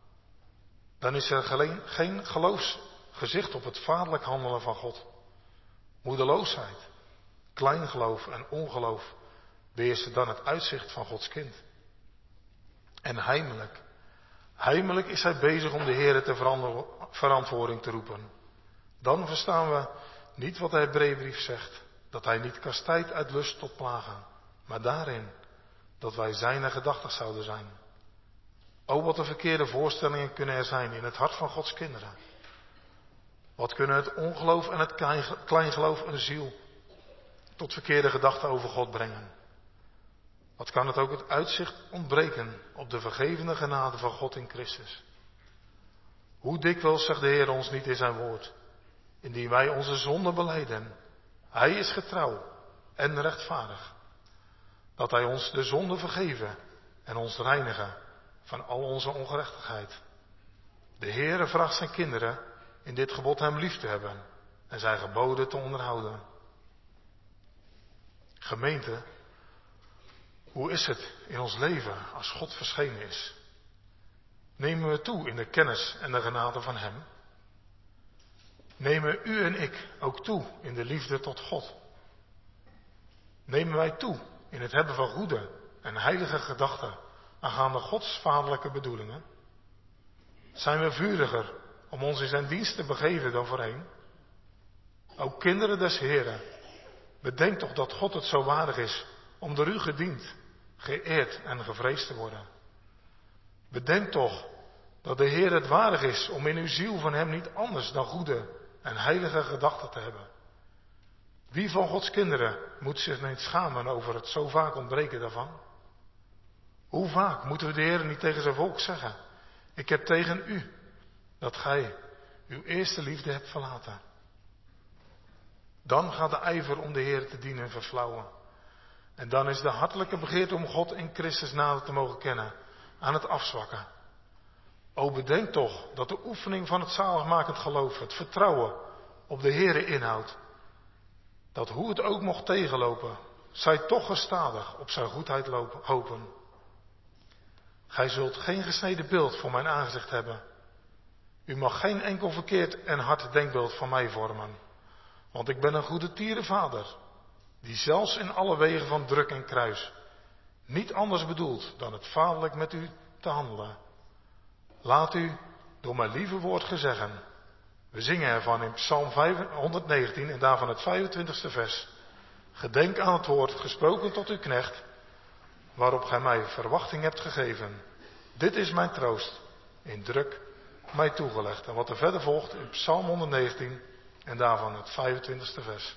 Dan is er geen geloofsgezicht op het vaderlijk handelen van God. Moedeloosheid, kleingeloof en ongeloof beheersen dan het uitzicht van Gods kind. En heimelijk is hij bezig om de Heere ter verantwoording te roepen. Dan verstaan we niet wat de Hebreeënbrief zegt, dat hij niet kastijdt uit lust tot plagen, maar daarin dat wij zijne gedachtig zouden zijn. O, wat de verkeerde voorstellingen kunnen er zijn in het hart van Gods kinderen. Wat kunnen het ongeloof en het kleingeloof een ziel tot verkeerde gedachten over God brengen. Wat kan het ook het uitzicht ontbreken op de vergevende genade van God in Christus. Hoe dikwijls zegt de Heer ons niet in zijn woord, indien wij onze zonde belijden, hij is getrouw en rechtvaardig, dat hij ons de zonde vergeven en ons reinigen van al onze ongerechtigheid. De Heere vraagt zijn kinderen in dit gebod hem lief te hebben en zijn geboden te onderhouden. Gemeente, hoe is het in ons leven als God verschenen is? Nemen we toe in de kennis en de genade van hem? Nemen u en ik ook toe in de liefde tot God? Nemen wij toe in het hebben van goede en heilige gedachten aangaande Gods vaderlijke bedoelingen? Zijn we vuriger om ons in zijn dienst te begeven dan voorheen? Ook kinderen des Heren, bedenk toch dat God het zo waardig is om door u gediend, geëerd en gevreesd te worden. Bedenk toch dat de Heer het waardig is om in uw ziel van hem niet anders dan goede en heilige gedachten te hebben. Wie van Gods kinderen moet zich niet schamen over het zo vaak ontbreken daarvan? Hoe vaak moeten we de Heer niet tegen zijn volk zeggen: ik heb tegen u dat gij uw eerste liefde hebt verlaten. Dan gaat de ijver om de Heer te dienen verflauwen. En dan is de hartelijke begeerte om God in Christus nader te mogen kennen aan het afzwakken. O, bedenk toch dat de oefening van het zaligmakend geloof, het vertrouwen op de Heere inhoudt. Dat hoe het ook mocht tegenlopen, zij toch gestadig op zijn goedheid hopen. Gij zult geen gesneden beeld voor mijn aangezicht hebben. U mag geen enkel verkeerd en hard denkbeeld van mij vormen. Want ik ben een goede tierenvader, die zelfs in alle wegen van druk en kruis niet anders bedoelt dan het vaderlijk met u te handelen. Laat u door mijn lieve woord gezeggen. We zingen ervan in Psalm 119 en daarvan het 25e vers. Gedenk aan het woord gesproken tot uw knecht, waarop gij mij verwachting hebt gegeven. Dit is mijn troost, in druk mij toegelegd. En wat er verder volgt in Psalm 119 en daarvan het 25e vers.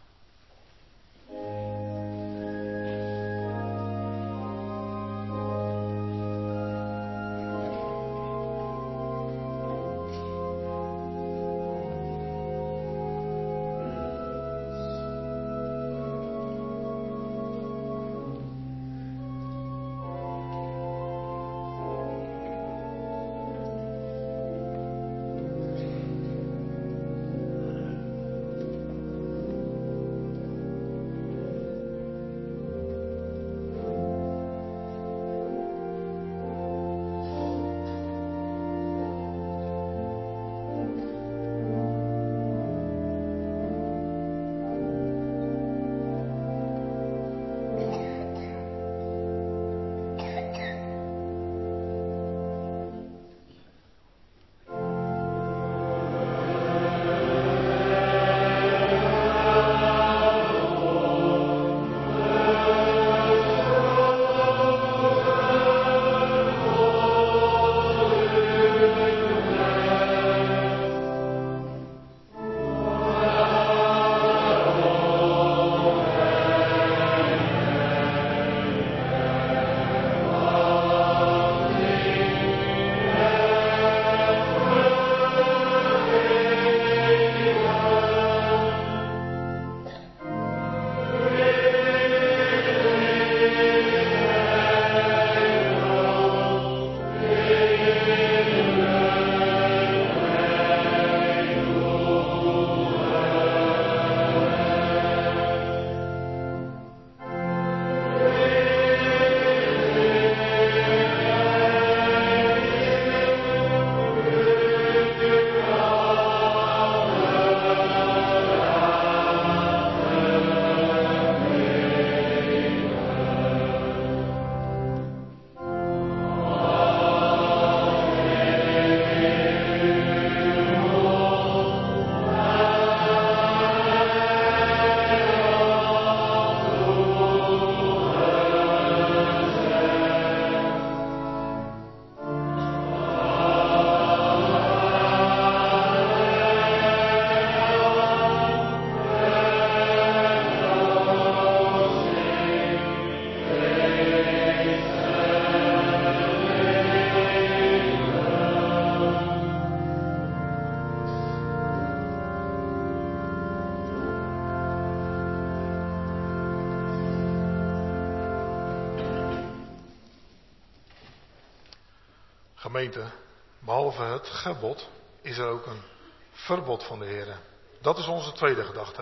Gemeente, behalve het gebod is er ook een verbod van de Heer. Dat is onze tweede gedachte.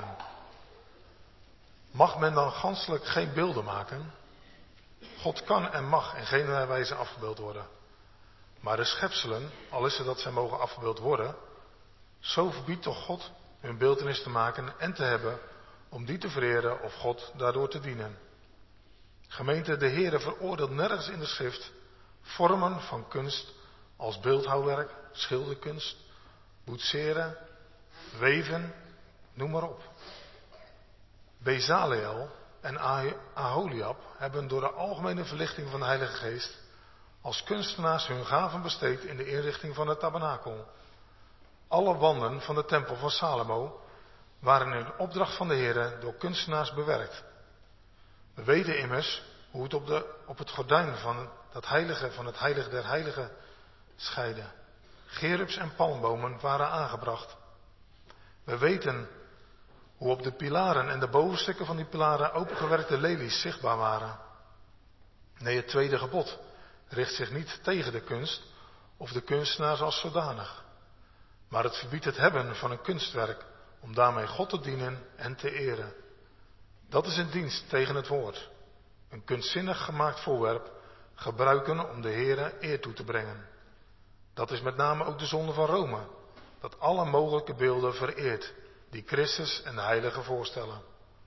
Mag men dan ganselijk geen beelden maken? God kan en mag in geen wijze afgebeeld worden. Maar de schepselen, al is het dat zij mogen afgebeeld worden, zo verbiedt toch God hun beeltenis te maken en te hebben om die te vereren of God daardoor te dienen. Gemeente, de Heere veroordeelt nergens in de schrift vormen van kunst als beeldhouwwerk, schilderkunst, boetseren, weven, noem maar op. Bezaleel en Aholiab hebben door de algemene verlichting van de Heilige Geest als kunstenaars hun gaven besteed in de inrichting van het tabernakel. Alle wanden van de tempel van Salomo waren in opdracht van de Heere door kunstenaars bewerkt. We weten immers hoe het op het gordijn van het heilige der heiligen scheidde. Gerubs en palmbomen waren aangebracht. We weten Hoe op de pilaren en de bovenstukken van die pilaren opengewerkte lelies zichtbaar waren. Nee, het tweede gebod richt zich niet tegen de kunst of de kunstenaars als zodanig. Maar het verbiedt het hebben van een kunstwerk om daarmee God te dienen en te eren. Dat is een dienst tegen het woord. Een kunstzinnig gemaakt voorwerp gebruiken om de Heere eer toe te brengen. Dat is met name ook de zonde van Rome, dat alle mogelijke beelden vereert die Christus en de heiligen voorstellen.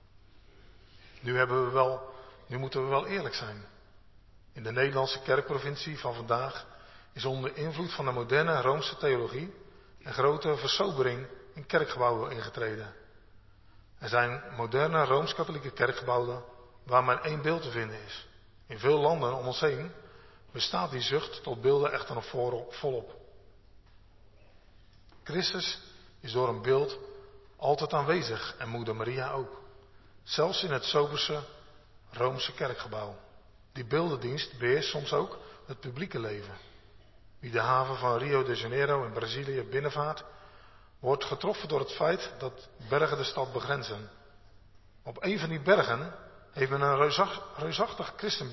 Nu moeten we wel eerlijk zijn. In de Nederlandse kerkprovincie van vandaag is onder invloed van de moderne Roomse theologie een grote versobering in kerkgebouwen ingetreden. Er zijn moderne Rooms-katholieke kerkgebouwen waar maar één beeld te vinden is. In veel landen om ons heen bestaat die zucht tot beelden echter nog volop. Christus is door een beeld altijd aanwezig en moeder Maria ook. Zelfs in het soberste Roomse kerkgebouw. Die beeldendienst beheerst soms ook het publieke leven. Wie de haven van Rio de Janeiro in Brazilië binnenvaart, wordt getroffen door het feit dat bergen de stad begrenzen. Op een van die bergen heeft men een reusachtig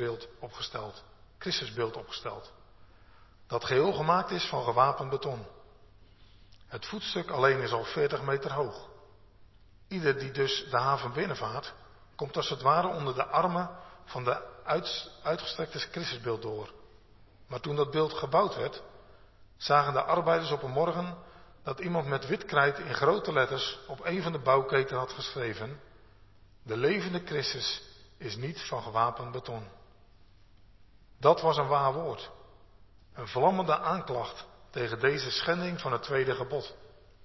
Christusbeeld opgesteld. Dat geheel gemaakt is van gewapend beton. Het voetstuk alleen is al 40 meter hoog. Ieder die dus de haven binnenvaart, komt als het ware onder de armen van de uitgestrekte Christusbeeld door. Maar toen dat beeld gebouwd werd, zagen de arbeiders op een morgen dat iemand met wit krijt in grote letters op een van de bouwketen had geschreven: de levende Christus is niet van gewapend beton. Dat was een waar woord. Een vlammende aanklacht tegen deze schending van het tweede gebod.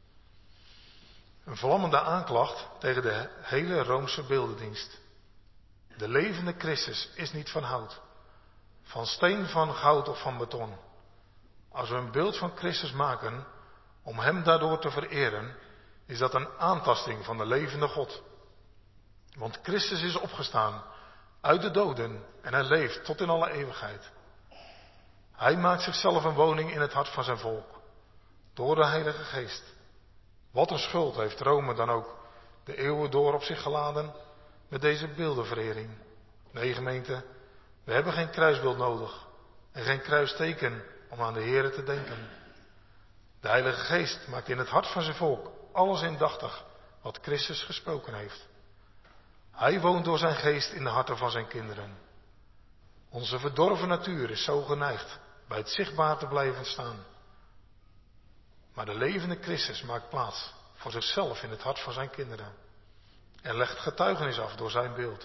Een vlammende aanklacht tegen de hele Roomse beeldendienst. De levende Christus is niet van hout, van steen, van goud of van beton. Als we een beeld van Christus maken om hem daardoor te vereren, is dat een aantasting van de levende God. Want Christus is opgestaan uit de doden en hij leeft tot in alle eeuwigheid. Hij maakt zichzelf een woning in het hart van zijn volk, door de Heilige Geest. Wat een schuld heeft Rome dan ook de eeuwen door op zich geladen met deze beeldenverering. Nee, gemeente, we hebben geen kruisbeeld nodig en geen kruisteken om aan de Here te denken. De Heilige Geest maakt in het hart van zijn volk alles indachtig wat Christus gesproken heeft. Hij woont door zijn geest in de harten van zijn kinderen. Onze verdorven natuur is zo geneigd bij het zichtbaar te blijven staan. Maar de levende Christus maakt plaats voor zichzelf in het hart van zijn kinderen. En legt getuigenis af door zijn beeld.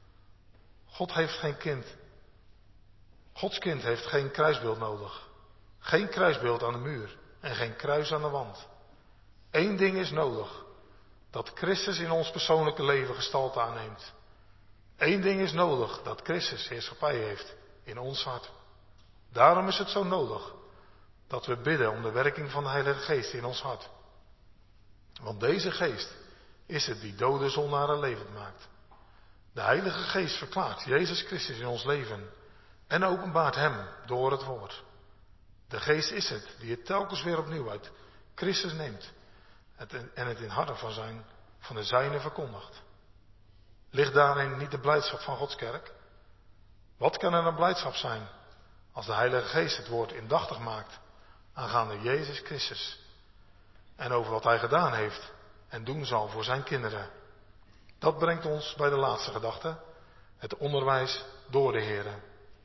Gods kind heeft geen kruisbeeld nodig. Geen kruisbeeld aan de muur en geen kruis aan de wand. Eén ding is nodig. Dat Christus in ons persoonlijke leven gestalte aanneemt. Eén ding is nodig. Dat Christus heerschappij heeft in ons hart. Daarom is het zo nodig dat we bidden om de werking van de Heilige Geest in ons hart. Want deze Geest is het die dode zondaren levend maakt. De Heilige Geest verklaart Jezus Christus in ons leven en openbaart hem door het woord. De Geest is het die het telkens weer opnieuw uit Christus neemt en het in harten van de zijnen verkondigt. Ligt daarin niet de blijdschap van Gods kerk? Wat kan er een blijdschap zijn als de Heilige Geest het woord indachtig maakt aangaande Jezus Christus en over wat hij gedaan heeft en doen zal voor zijn kinderen? Dat brengt ons bij de laatste gedachte, het onderwijs door de Here.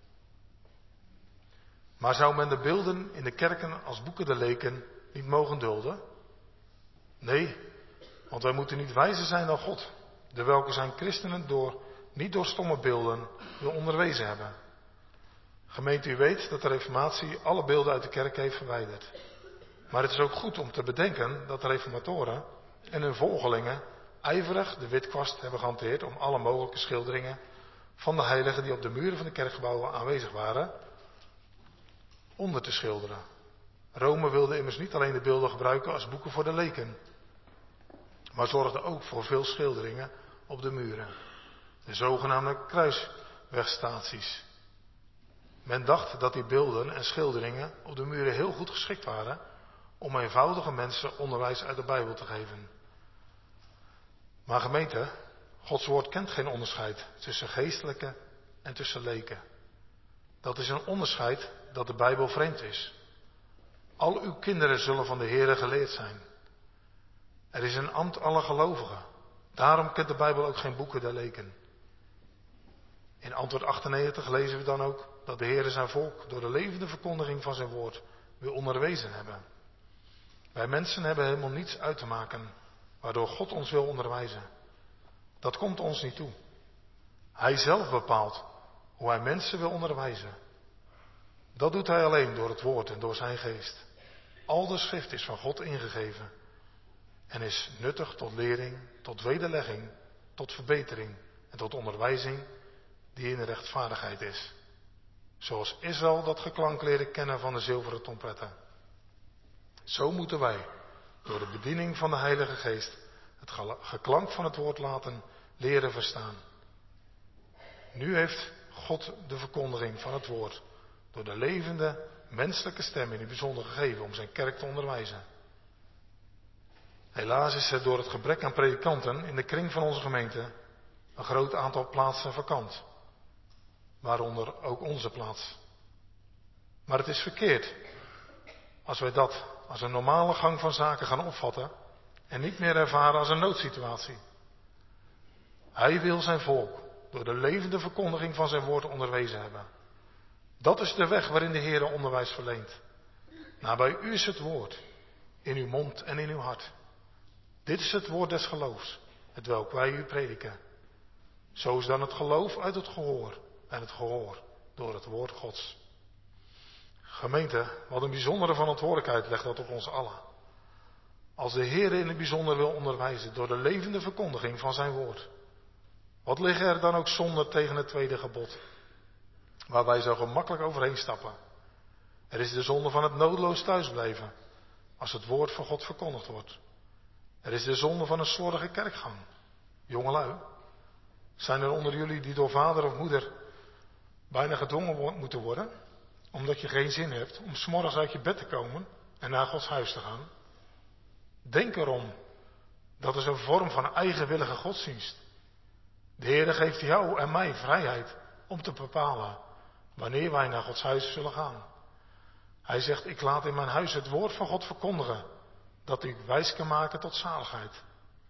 Maar zou men de beelden in de kerken als boeken der leken niet mogen dulden? Nee, want wij moeten niet wijzer zijn dan God, de welke zijn christenen niet door stomme beelden wil onderwezen hebben. Gemeente, u weet dat de Reformatie alle beelden uit de kerk heeft verwijderd. Maar het is ook goed om te bedenken dat de reformatoren en hun volgelingen ijverig de witkwast hebben gehanteerd om alle mogelijke schilderingen van de heiligen die op de muren van de kerkgebouwen aanwezig waren, onder te schilderen. Rome wilde immers niet alleen de beelden gebruiken als boeken voor de leken, maar zorgde ook voor veel schilderingen op de muren. De zogenaamde kruiswegstaties. Men dacht dat die beelden en schilderingen op de muren heel goed geschikt waren om eenvoudige mensen onderwijs uit de Bijbel te geven. Maar gemeente, Gods woord kent geen onderscheid tussen geestelijke en tussen leken. Dat is een onderscheid dat de Bijbel vreemd is. Al uw kinderen zullen van de Heere geleerd zijn. Er is een ambt alle gelovigen. Daarom kent de Bijbel ook geen boeken der leken. In antwoord 98 lezen we dan ook dat de Heere zijn volk door de levende verkondiging van zijn woord wil onderwezen hebben. Wij mensen hebben helemaal niets uit te maken waardoor God ons wil onderwijzen. Dat komt ons niet toe. Hij zelf bepaalt hoe hij mensen wil onderwijzen. Dat doet hij alleen door het woord en door zijn geest. Al de schrift is van God ingegeven en is nuttig tot lering, tot wederlegging, tot verbetering en tot onderwijzing die in de rechtvaardigheid is. Zoals Israël dat geklank leren kennen van de zilveren trompetten. Zo moeten wij door de bediening van de Heilige Geest het geklank van het woord laten leren verstaan. Nu heeft God de verkondiging van het woord door de levende menselijke stem in het bijzonder gegeven om zijn kerk te onderwijzen. Helaas is er door het gebrek aan predikanten in de kring van onze gemeente een groot aantal plaatsen vakant. Waaronder ook onze plaats. Maar het is verkeerd als wij dat als een normale gang van zaken gaan opvatten en niet meer ervaren als een noodsituatie. Hij wil zijn volk door de levende verkondiging van zijn woord onderwezen hebben. Dat is de weg waarin de Heere onderwijs verleent. Nabij u is het woord, in uw mond en in uw hart. Dit is het woord des geloofs, hetwelk wij u prediken. Zo is dan het geloof uit het gehoor en het gehoor door het woord Gods. Gemeente, wat een bijzondere verantwoordelijkheid legt dat op ons allen. Als de Heere in het bijzonder wil onderwijzen door de levende verkondiging van zijn woord. Wat liggen er dan ook zonden tegen het tweede gebod, waar wij zo gemakkelijk overheen stappen. Er is de zonde van het noodloos thuisblijven, als het woord van God verkondigd wordt. Er is de zonde van een slordige kerkgang. Jongelui, zijn er onder jullie die door vader of moeder bijna gedwongen moeten worden, omdat je geen zin hebt om 's morgens uit je bed te komen en naar Gods huis te gaan? Denk erom, dat is een vorm van eigenwillige godsdienst. De Heere geeft jou en mij vrijheid om te bepalen wanneer wij naar Gods huis zullen gaan. Hij zegt, ik laat in mijn huis het woord van God verkondigen, dat u wijs kan maken tot zaligheid.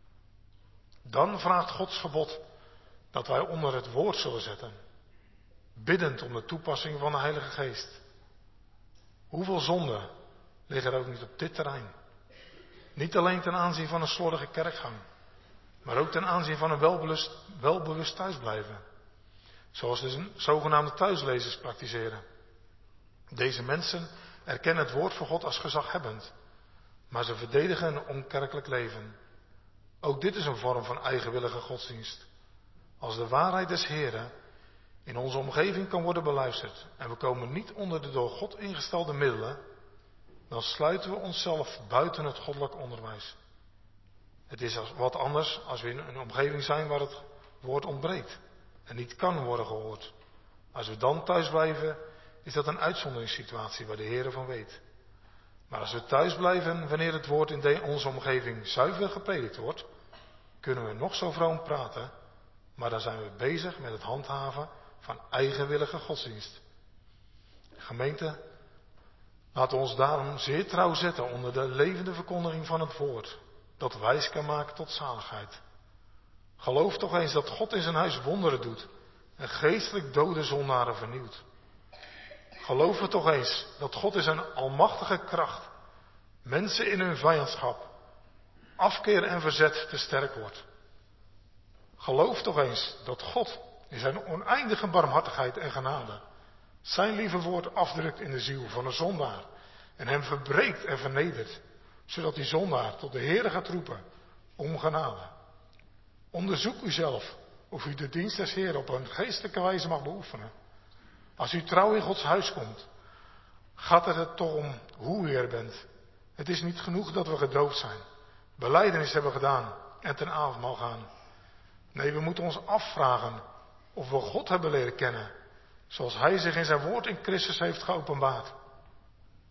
Dan vraagt Gods gebod dat wij onder het woord zullen zetten, biddend om de toepassing van de Heilige Geest. Hoeveel zonden liggen er ook niet op dit terrein? Niet alleen ten aanzien van een slordige kerkgang, maar ook ten aanzien van een welbewust thuisblijven. Zoals de zogenaamde thuislezers praktiseren. Deze mensen erkennen het woord van God als gezaghebbend, maar ze verdedigen een onkerkelijk leven. Ook dit is een vorm van eigenwillige godsdienst. Als de waarheid des Heren in onze omgeving kan worden beluisterd en we komen niet onder de door God ingestelde middelen, dan sluiten we onszelf buiten het goddelijk onderwijs. Het is wat anders als we in een omgeving zijn waar het woord ontbreekt en niet kan worden gehoord. Als we dan thuis blijven, is dat een uitzonderingssituatie waar de Heer van weet. Maar als we thuis blijven wanneer het woord in onze omgeving zuiver gepredikt wordt, kunnen we nog zo vroom praten, maar dan zijn we bezig met het handhaven van eigenwillige godsdienst. Gemeente, laten we ons daarom zeer trouw zetten onder de levende verkondiging van het woord, dat wijs kan maken tot zaligheid. Geloof toch eens dat God in zijn huis wonderen doet en geestelijk dode zondaren vernieuwt. Geloof het toch eens dat God in zijn almachtige kracht mensen in hun vijandschap, afkeer en verzet te sterk wordt. Geloof toch eens dat God in zijn oneindige barmhartigheid en genade zijn lieve woord afdrukt in de ziel van een zondaar en hem verbreekt en vernedert, zodat die zondaar tot de Heere gaat roepen om genade. Onderzoek uzelf of u de dienst des Heeren op een geestelijke wijze mag beoefenen. Als u trouw in Gods huis komt, gaat het er toch om hoe u er bent. Het is niet genoeg dat we gedoopt zijn, belijdenis hebben gedaan en ten avondmaal gaan. Nee, we moeten ons afvragen of we God hebben leren kennen, zoals Hij zich in zijn woord in Christus heeft geopenbaard.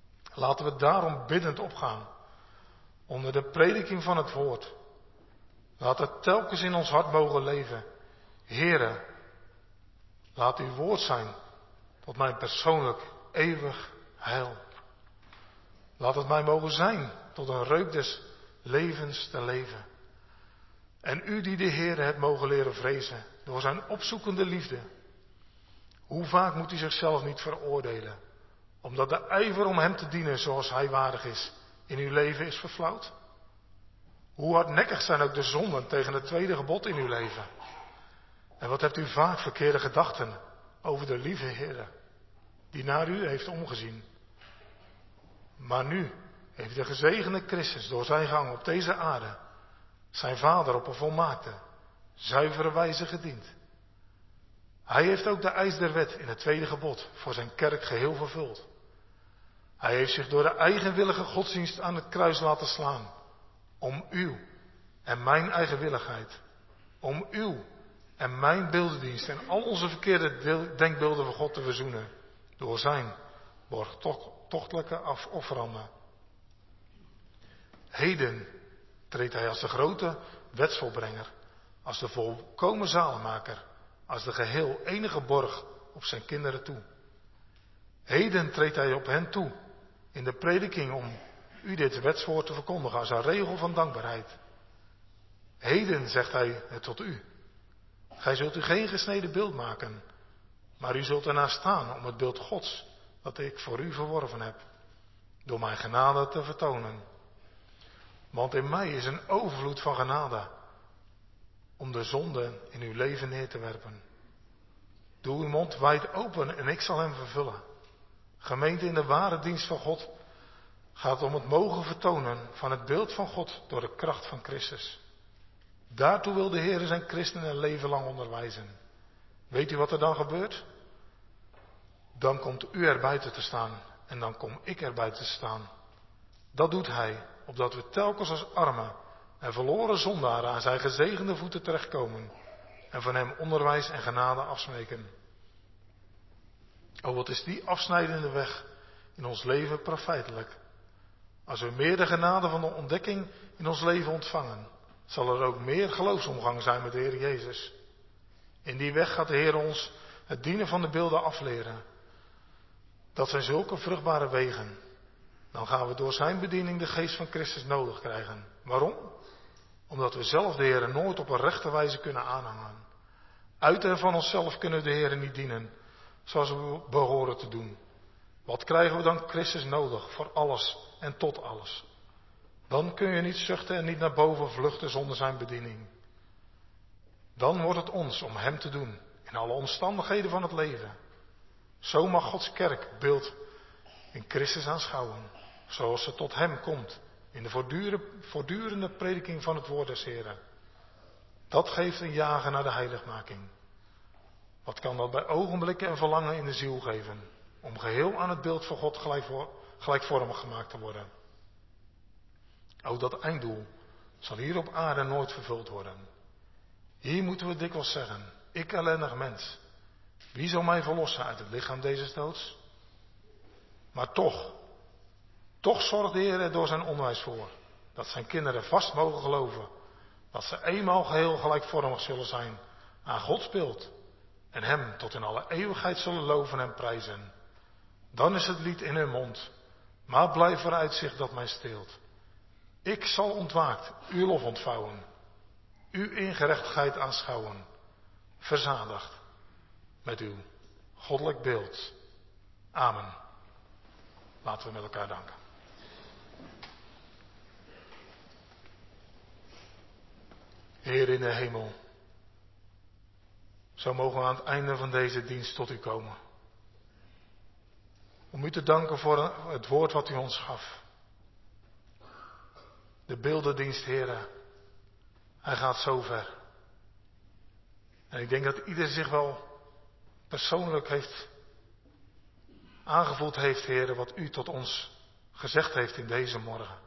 Laten we daarom biddend opgaan, onder de prediking van het woord. Laat het telkens in ons hart mogen leven. Heere, laat uw woord zijn tot mijn persoonlijk eeuwig heil. Laat het mij mogen zijn tot een reuk des levens te leven. En u die de Heere hebt mogen leren vrezen door zijn opzoekende liefde. Hoe vaak moet u zichzelf niet veroordelen, omdat de ijver om hem te dienen zoals hij waardig is in uw leven is verflauwd? Hoe hardnekkig zijn ook de zonden tegen het tweede gebod in uw leven? En wat hebt u vaak verkeerde gedachten over de lieve Heere, die naar u heeft omgezien. Maar nu heeft de gezegende Christus door zijn gang op deze aarde zijn Vader op een volmaakte, zuivere wijze gediend. Hij heeft ook de eis der wet in het tweede gebod voor zijn kerk geheel vervuld. Hij heeft zich door de eigenwillige godsdienst aan het kruis laten slaan, om uw en mijn eigenwilligheid, om uw en mijn beeldendienst en al onze verkeerde denkbeelden van God te verzoenen, door zijn borgtochtelijke offeranden. Heden treedt hij als de grote wetsvolbrenger, als de volkomen zalenmaker, als de geheel enige borg op zijn kinderen toe. Heden treedt hij op hen toe in de prediking om u dit wetswoord te verkondigen als een regel van dankbaarheid. Heden zegt hij het tot u. Gij zult u geen gesneden beeld maken, maar u zult ernaar staan om het beeld Gods dat ik voor u verworven heb, door mijn genade te vertonen. Want in mij is een overvloed van genade om de zonde in uw leven neer te werpen. Doe uw mond wijd open en ik zal hem vervullen. Gemeente, in de ware dienst van God gaat het om het mogen vertonen van het beeld van God door de kracht van Christus. Daartoe wil de Heer zijn christenen een leven lang onderwijzen. Weet u wat er dan gebeurt? Dan komt u er buiten te staan en dan kom ik er buiten te staan. Dat doet hij, opdat we telkens als arme en verloren zondaren aan zijn gezegende voeten terechtkomen en van hem onderwijs en genade afsmeken. O, wat is die afsnijdende weg in ons leven profijtelijk. Als we meer de genade van de ontdekking in ons leven ontvangen, zal er ook meer geloofsomgang zijn met de Heer Jezus. In die weg gaat de Heer ons het dienen van de beelden afleren. Dat zijn zulke vruchtbare wegen. Dan gaan we door zijn bediening de geest van Christus nodig krijgen. Waarom? Omdat we zelf de Heer nooit op een rechte wijze kunnen aanhangen. Uit en van onszelf kunnen we de Heer niet dienen zoals we behoren te doen. Wat krijgen we dan Christus nodig voor alles en tot alles? Dan kun je niet zuchten en niet naar boven vluchten zonder zijn bediening. Dan wordt het ons om hem te doen in alle omstandigheden van het leven. Zo mag Gods kerk beeld in Christus aanschouwen, zoals ze tot hem komt in de voortdurende prediking van het woord des Heren. Dat geeft een jagen naar de heiligmaking. Wat kan dat bij ogenblikken en verlangen in de ziel geven, om geheel aan het beeld van God gelijkvormig gemaakt te worden. Ook dat einddoel zal hier op aarde nooit vervuld worden. Hier moeten we dikwijls zeggen, ik ellendig mens, wie zal mij verlossen uit het lichaam deze doods? Maar toch zorgt de Heer er door zijn onderwijs voor, dat zijn kinderen vast mogen geloven, dat ze eenmaal geheel gelijkvormig zullen zijn aan Gods beeld en hem tot in alle eeuwigheid zullen loven en prijzen. Dan is het lied in hun mond, maar blijf vooruitzicht dat mij steelt. Ik zal ontwaakt uw lof ontvouwen, uw in gerechtigheid aanschouwen, verzadigd met uw goddelijk beeld. Amen. Laten we met elkaar danken. Heer in de hemel, zo mogen we aan het einde van deze dienst tot u komen. Om u te danken voor het woord wat u ons gaf. De beeldendienst, Heer, hij gaat zo ver. En ik denk dat ieder zich wel persoonlijk heeft aangevoeld heeft, Heer, wat u tot ons gezegd heeft in deze morgen.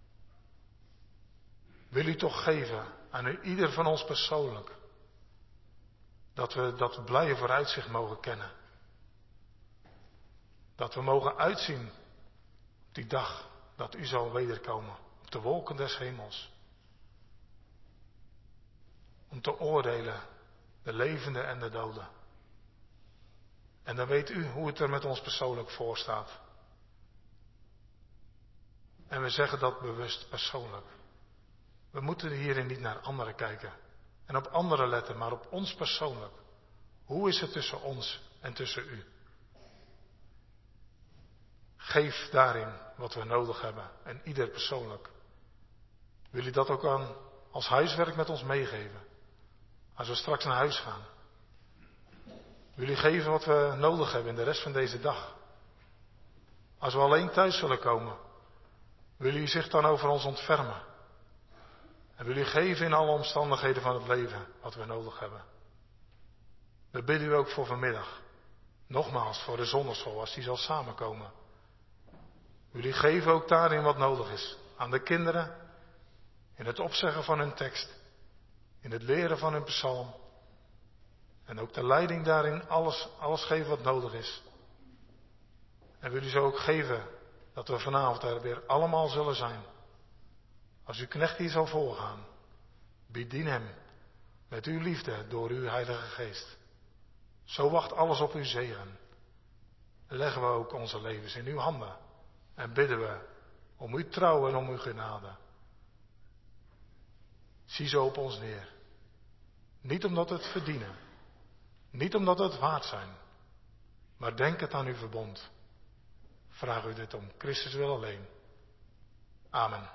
Wil u toch geven aan ieder van ons persoonlijk, dat we dat blije vooruitzicht mogen kennen. Dat we mogen uitzien op die dag dat u zal wederkomen, op de wolken des hemels. om te oordelen de levenden en de doden. En dan weet u hoe het er met ons persoonlijk voor staat. En we zeggen dat bewust persoonlijk. We moeten hierin niet naar anderen kijken en op anderen letten, maar op ons persoonlijk. Hoe is het tussen ons en tussen u? Geef daarin wat we nodig hebben en ieder persoonlijk. Wil u dat ook als huiswerk met ons meegeven? Als we straks naar huis gaan. Wil u geven wat we nodig hebben in de rest van deze dag? Als we alleen thuis zullen komen, wil u zich dan over ons ontfermen? En wil u geven in alle omstandigheden van het leven wat we nodig hebben? We bidden u ook voor vanmiddag. Nogmaals voor de zondagschool als die zal samenkomen. Wil u geven ook daarin wat nodig is. Aan de kinderen, in het opzeggen van hun tekst, in het leren van hun psalm. En ook de leiding daarin, alles geven wat nodig is. En wil u zo ook geven dat we vanavond er weer allemaal zullen zijn. Als uw knecht hier zal voorgaan, bedien hem met uw liefde door uw Heilige Geest. Zo wacht alles op uw zegen. Leggen we ook onze levens in uw handen en bidden we om uw trouw en om uw genade. Zie zo op ons neer. Niet omdat we het verdienen, niet omdat we het waard zijn, maar denk het aan uw verbond. Vraag u dit om Christus wil alleen. Amen.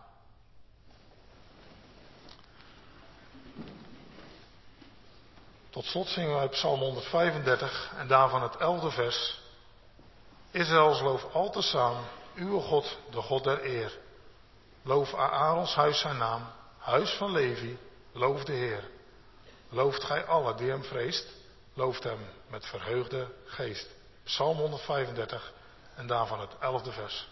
Tot slot zingen we uit Psalm 135 en daarvan het 11e vers. Israëls loof al tezaam, uw God, de God der eer. Loof Aarons huis zijn naam, huis van Levi, loof de Heer. Looft gij alle die hem vreest, looft hem met verheugde geest. Psalm 135 en daarvan het 11e vers.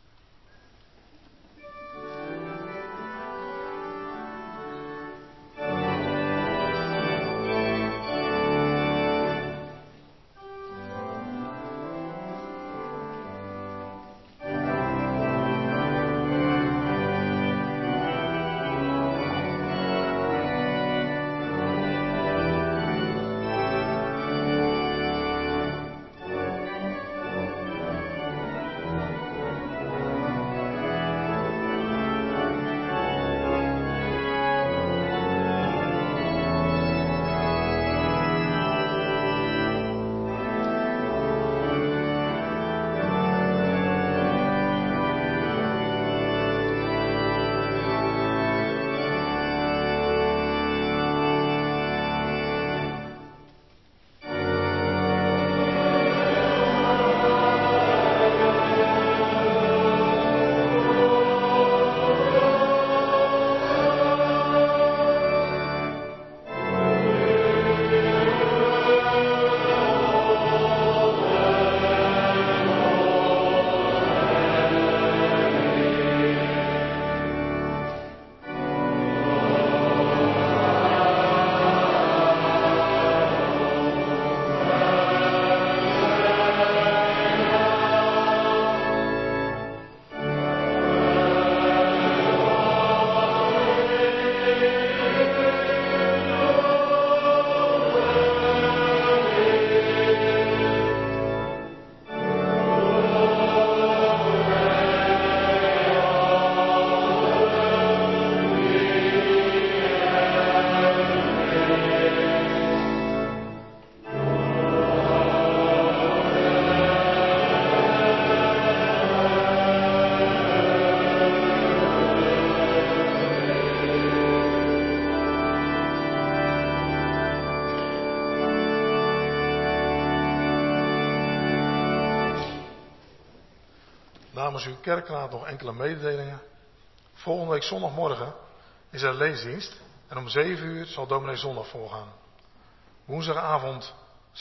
Namens uw kerkraad nog enkele mededelingen. Volgende week zondagmorgen is er leesdienst en om 7 uur zal dominee Zondag voorgaan. Woensdagavond 27/11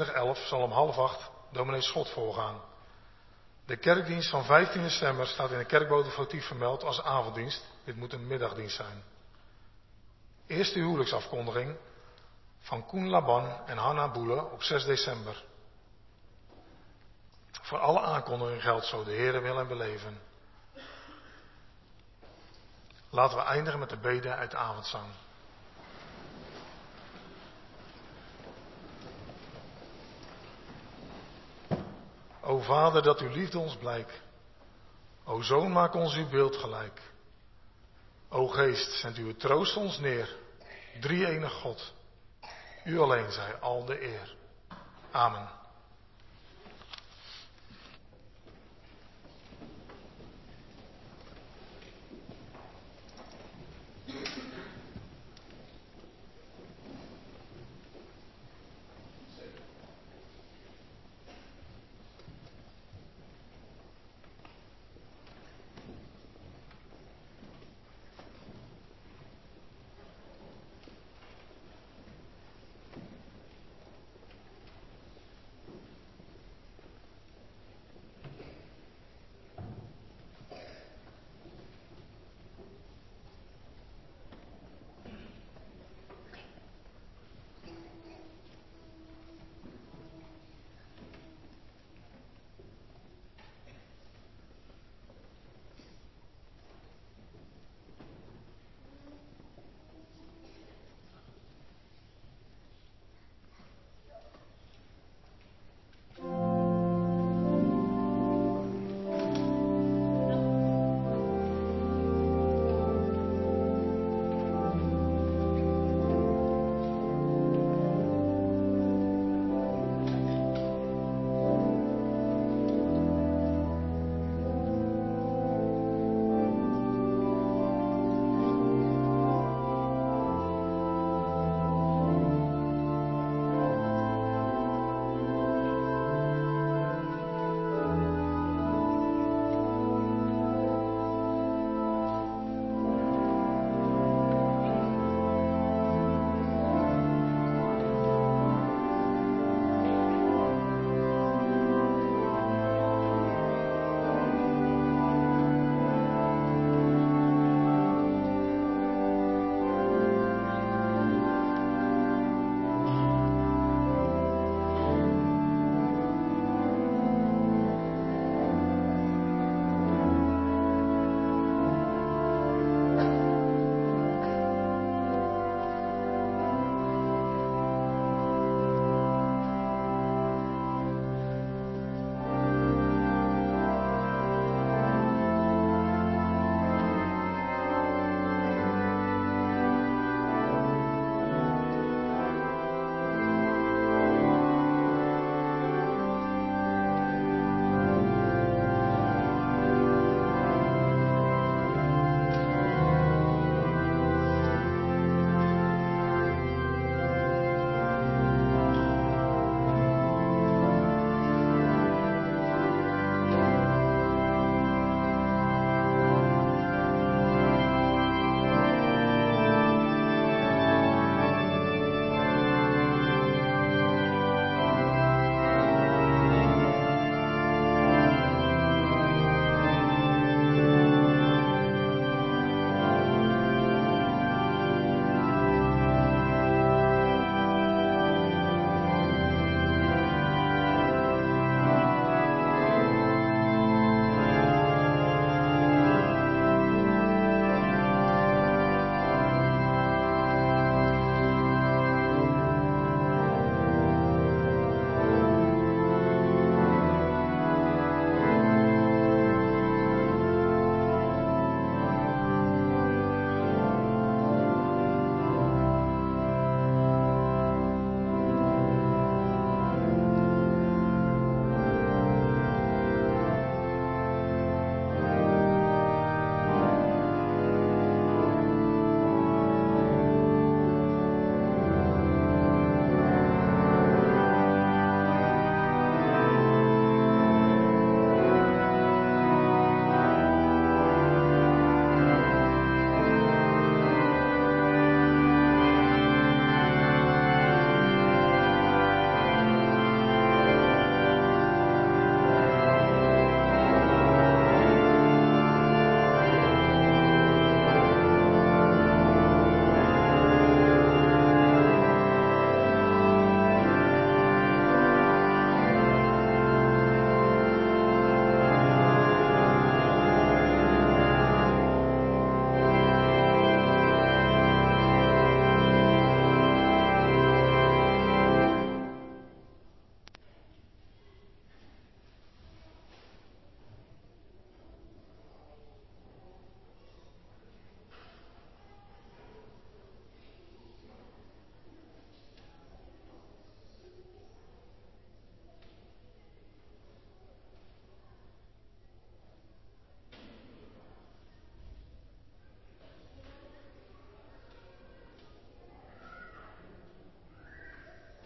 zal om 7:30 dominee Schot voorgaan. De kerkdienst van 15 december staat in de kerkbodevotief vermeld als avonddienst. Dit moet een middagdienst zijn. Eerste huwelijksafkondiging van Koen Laban en Hanna Boele op 6 december. Voor alle aankondigingen geldt zo de Heere wil en beleven. Laten we eindigen met de bede uit de avondzang. O Vader, dat uw liefde ons blijk. O Zoon, maak ons uw beeld gelijk. O Geest, zend uw troost ons neer. Drie-enig God. U alleen zij al de eer. Amen.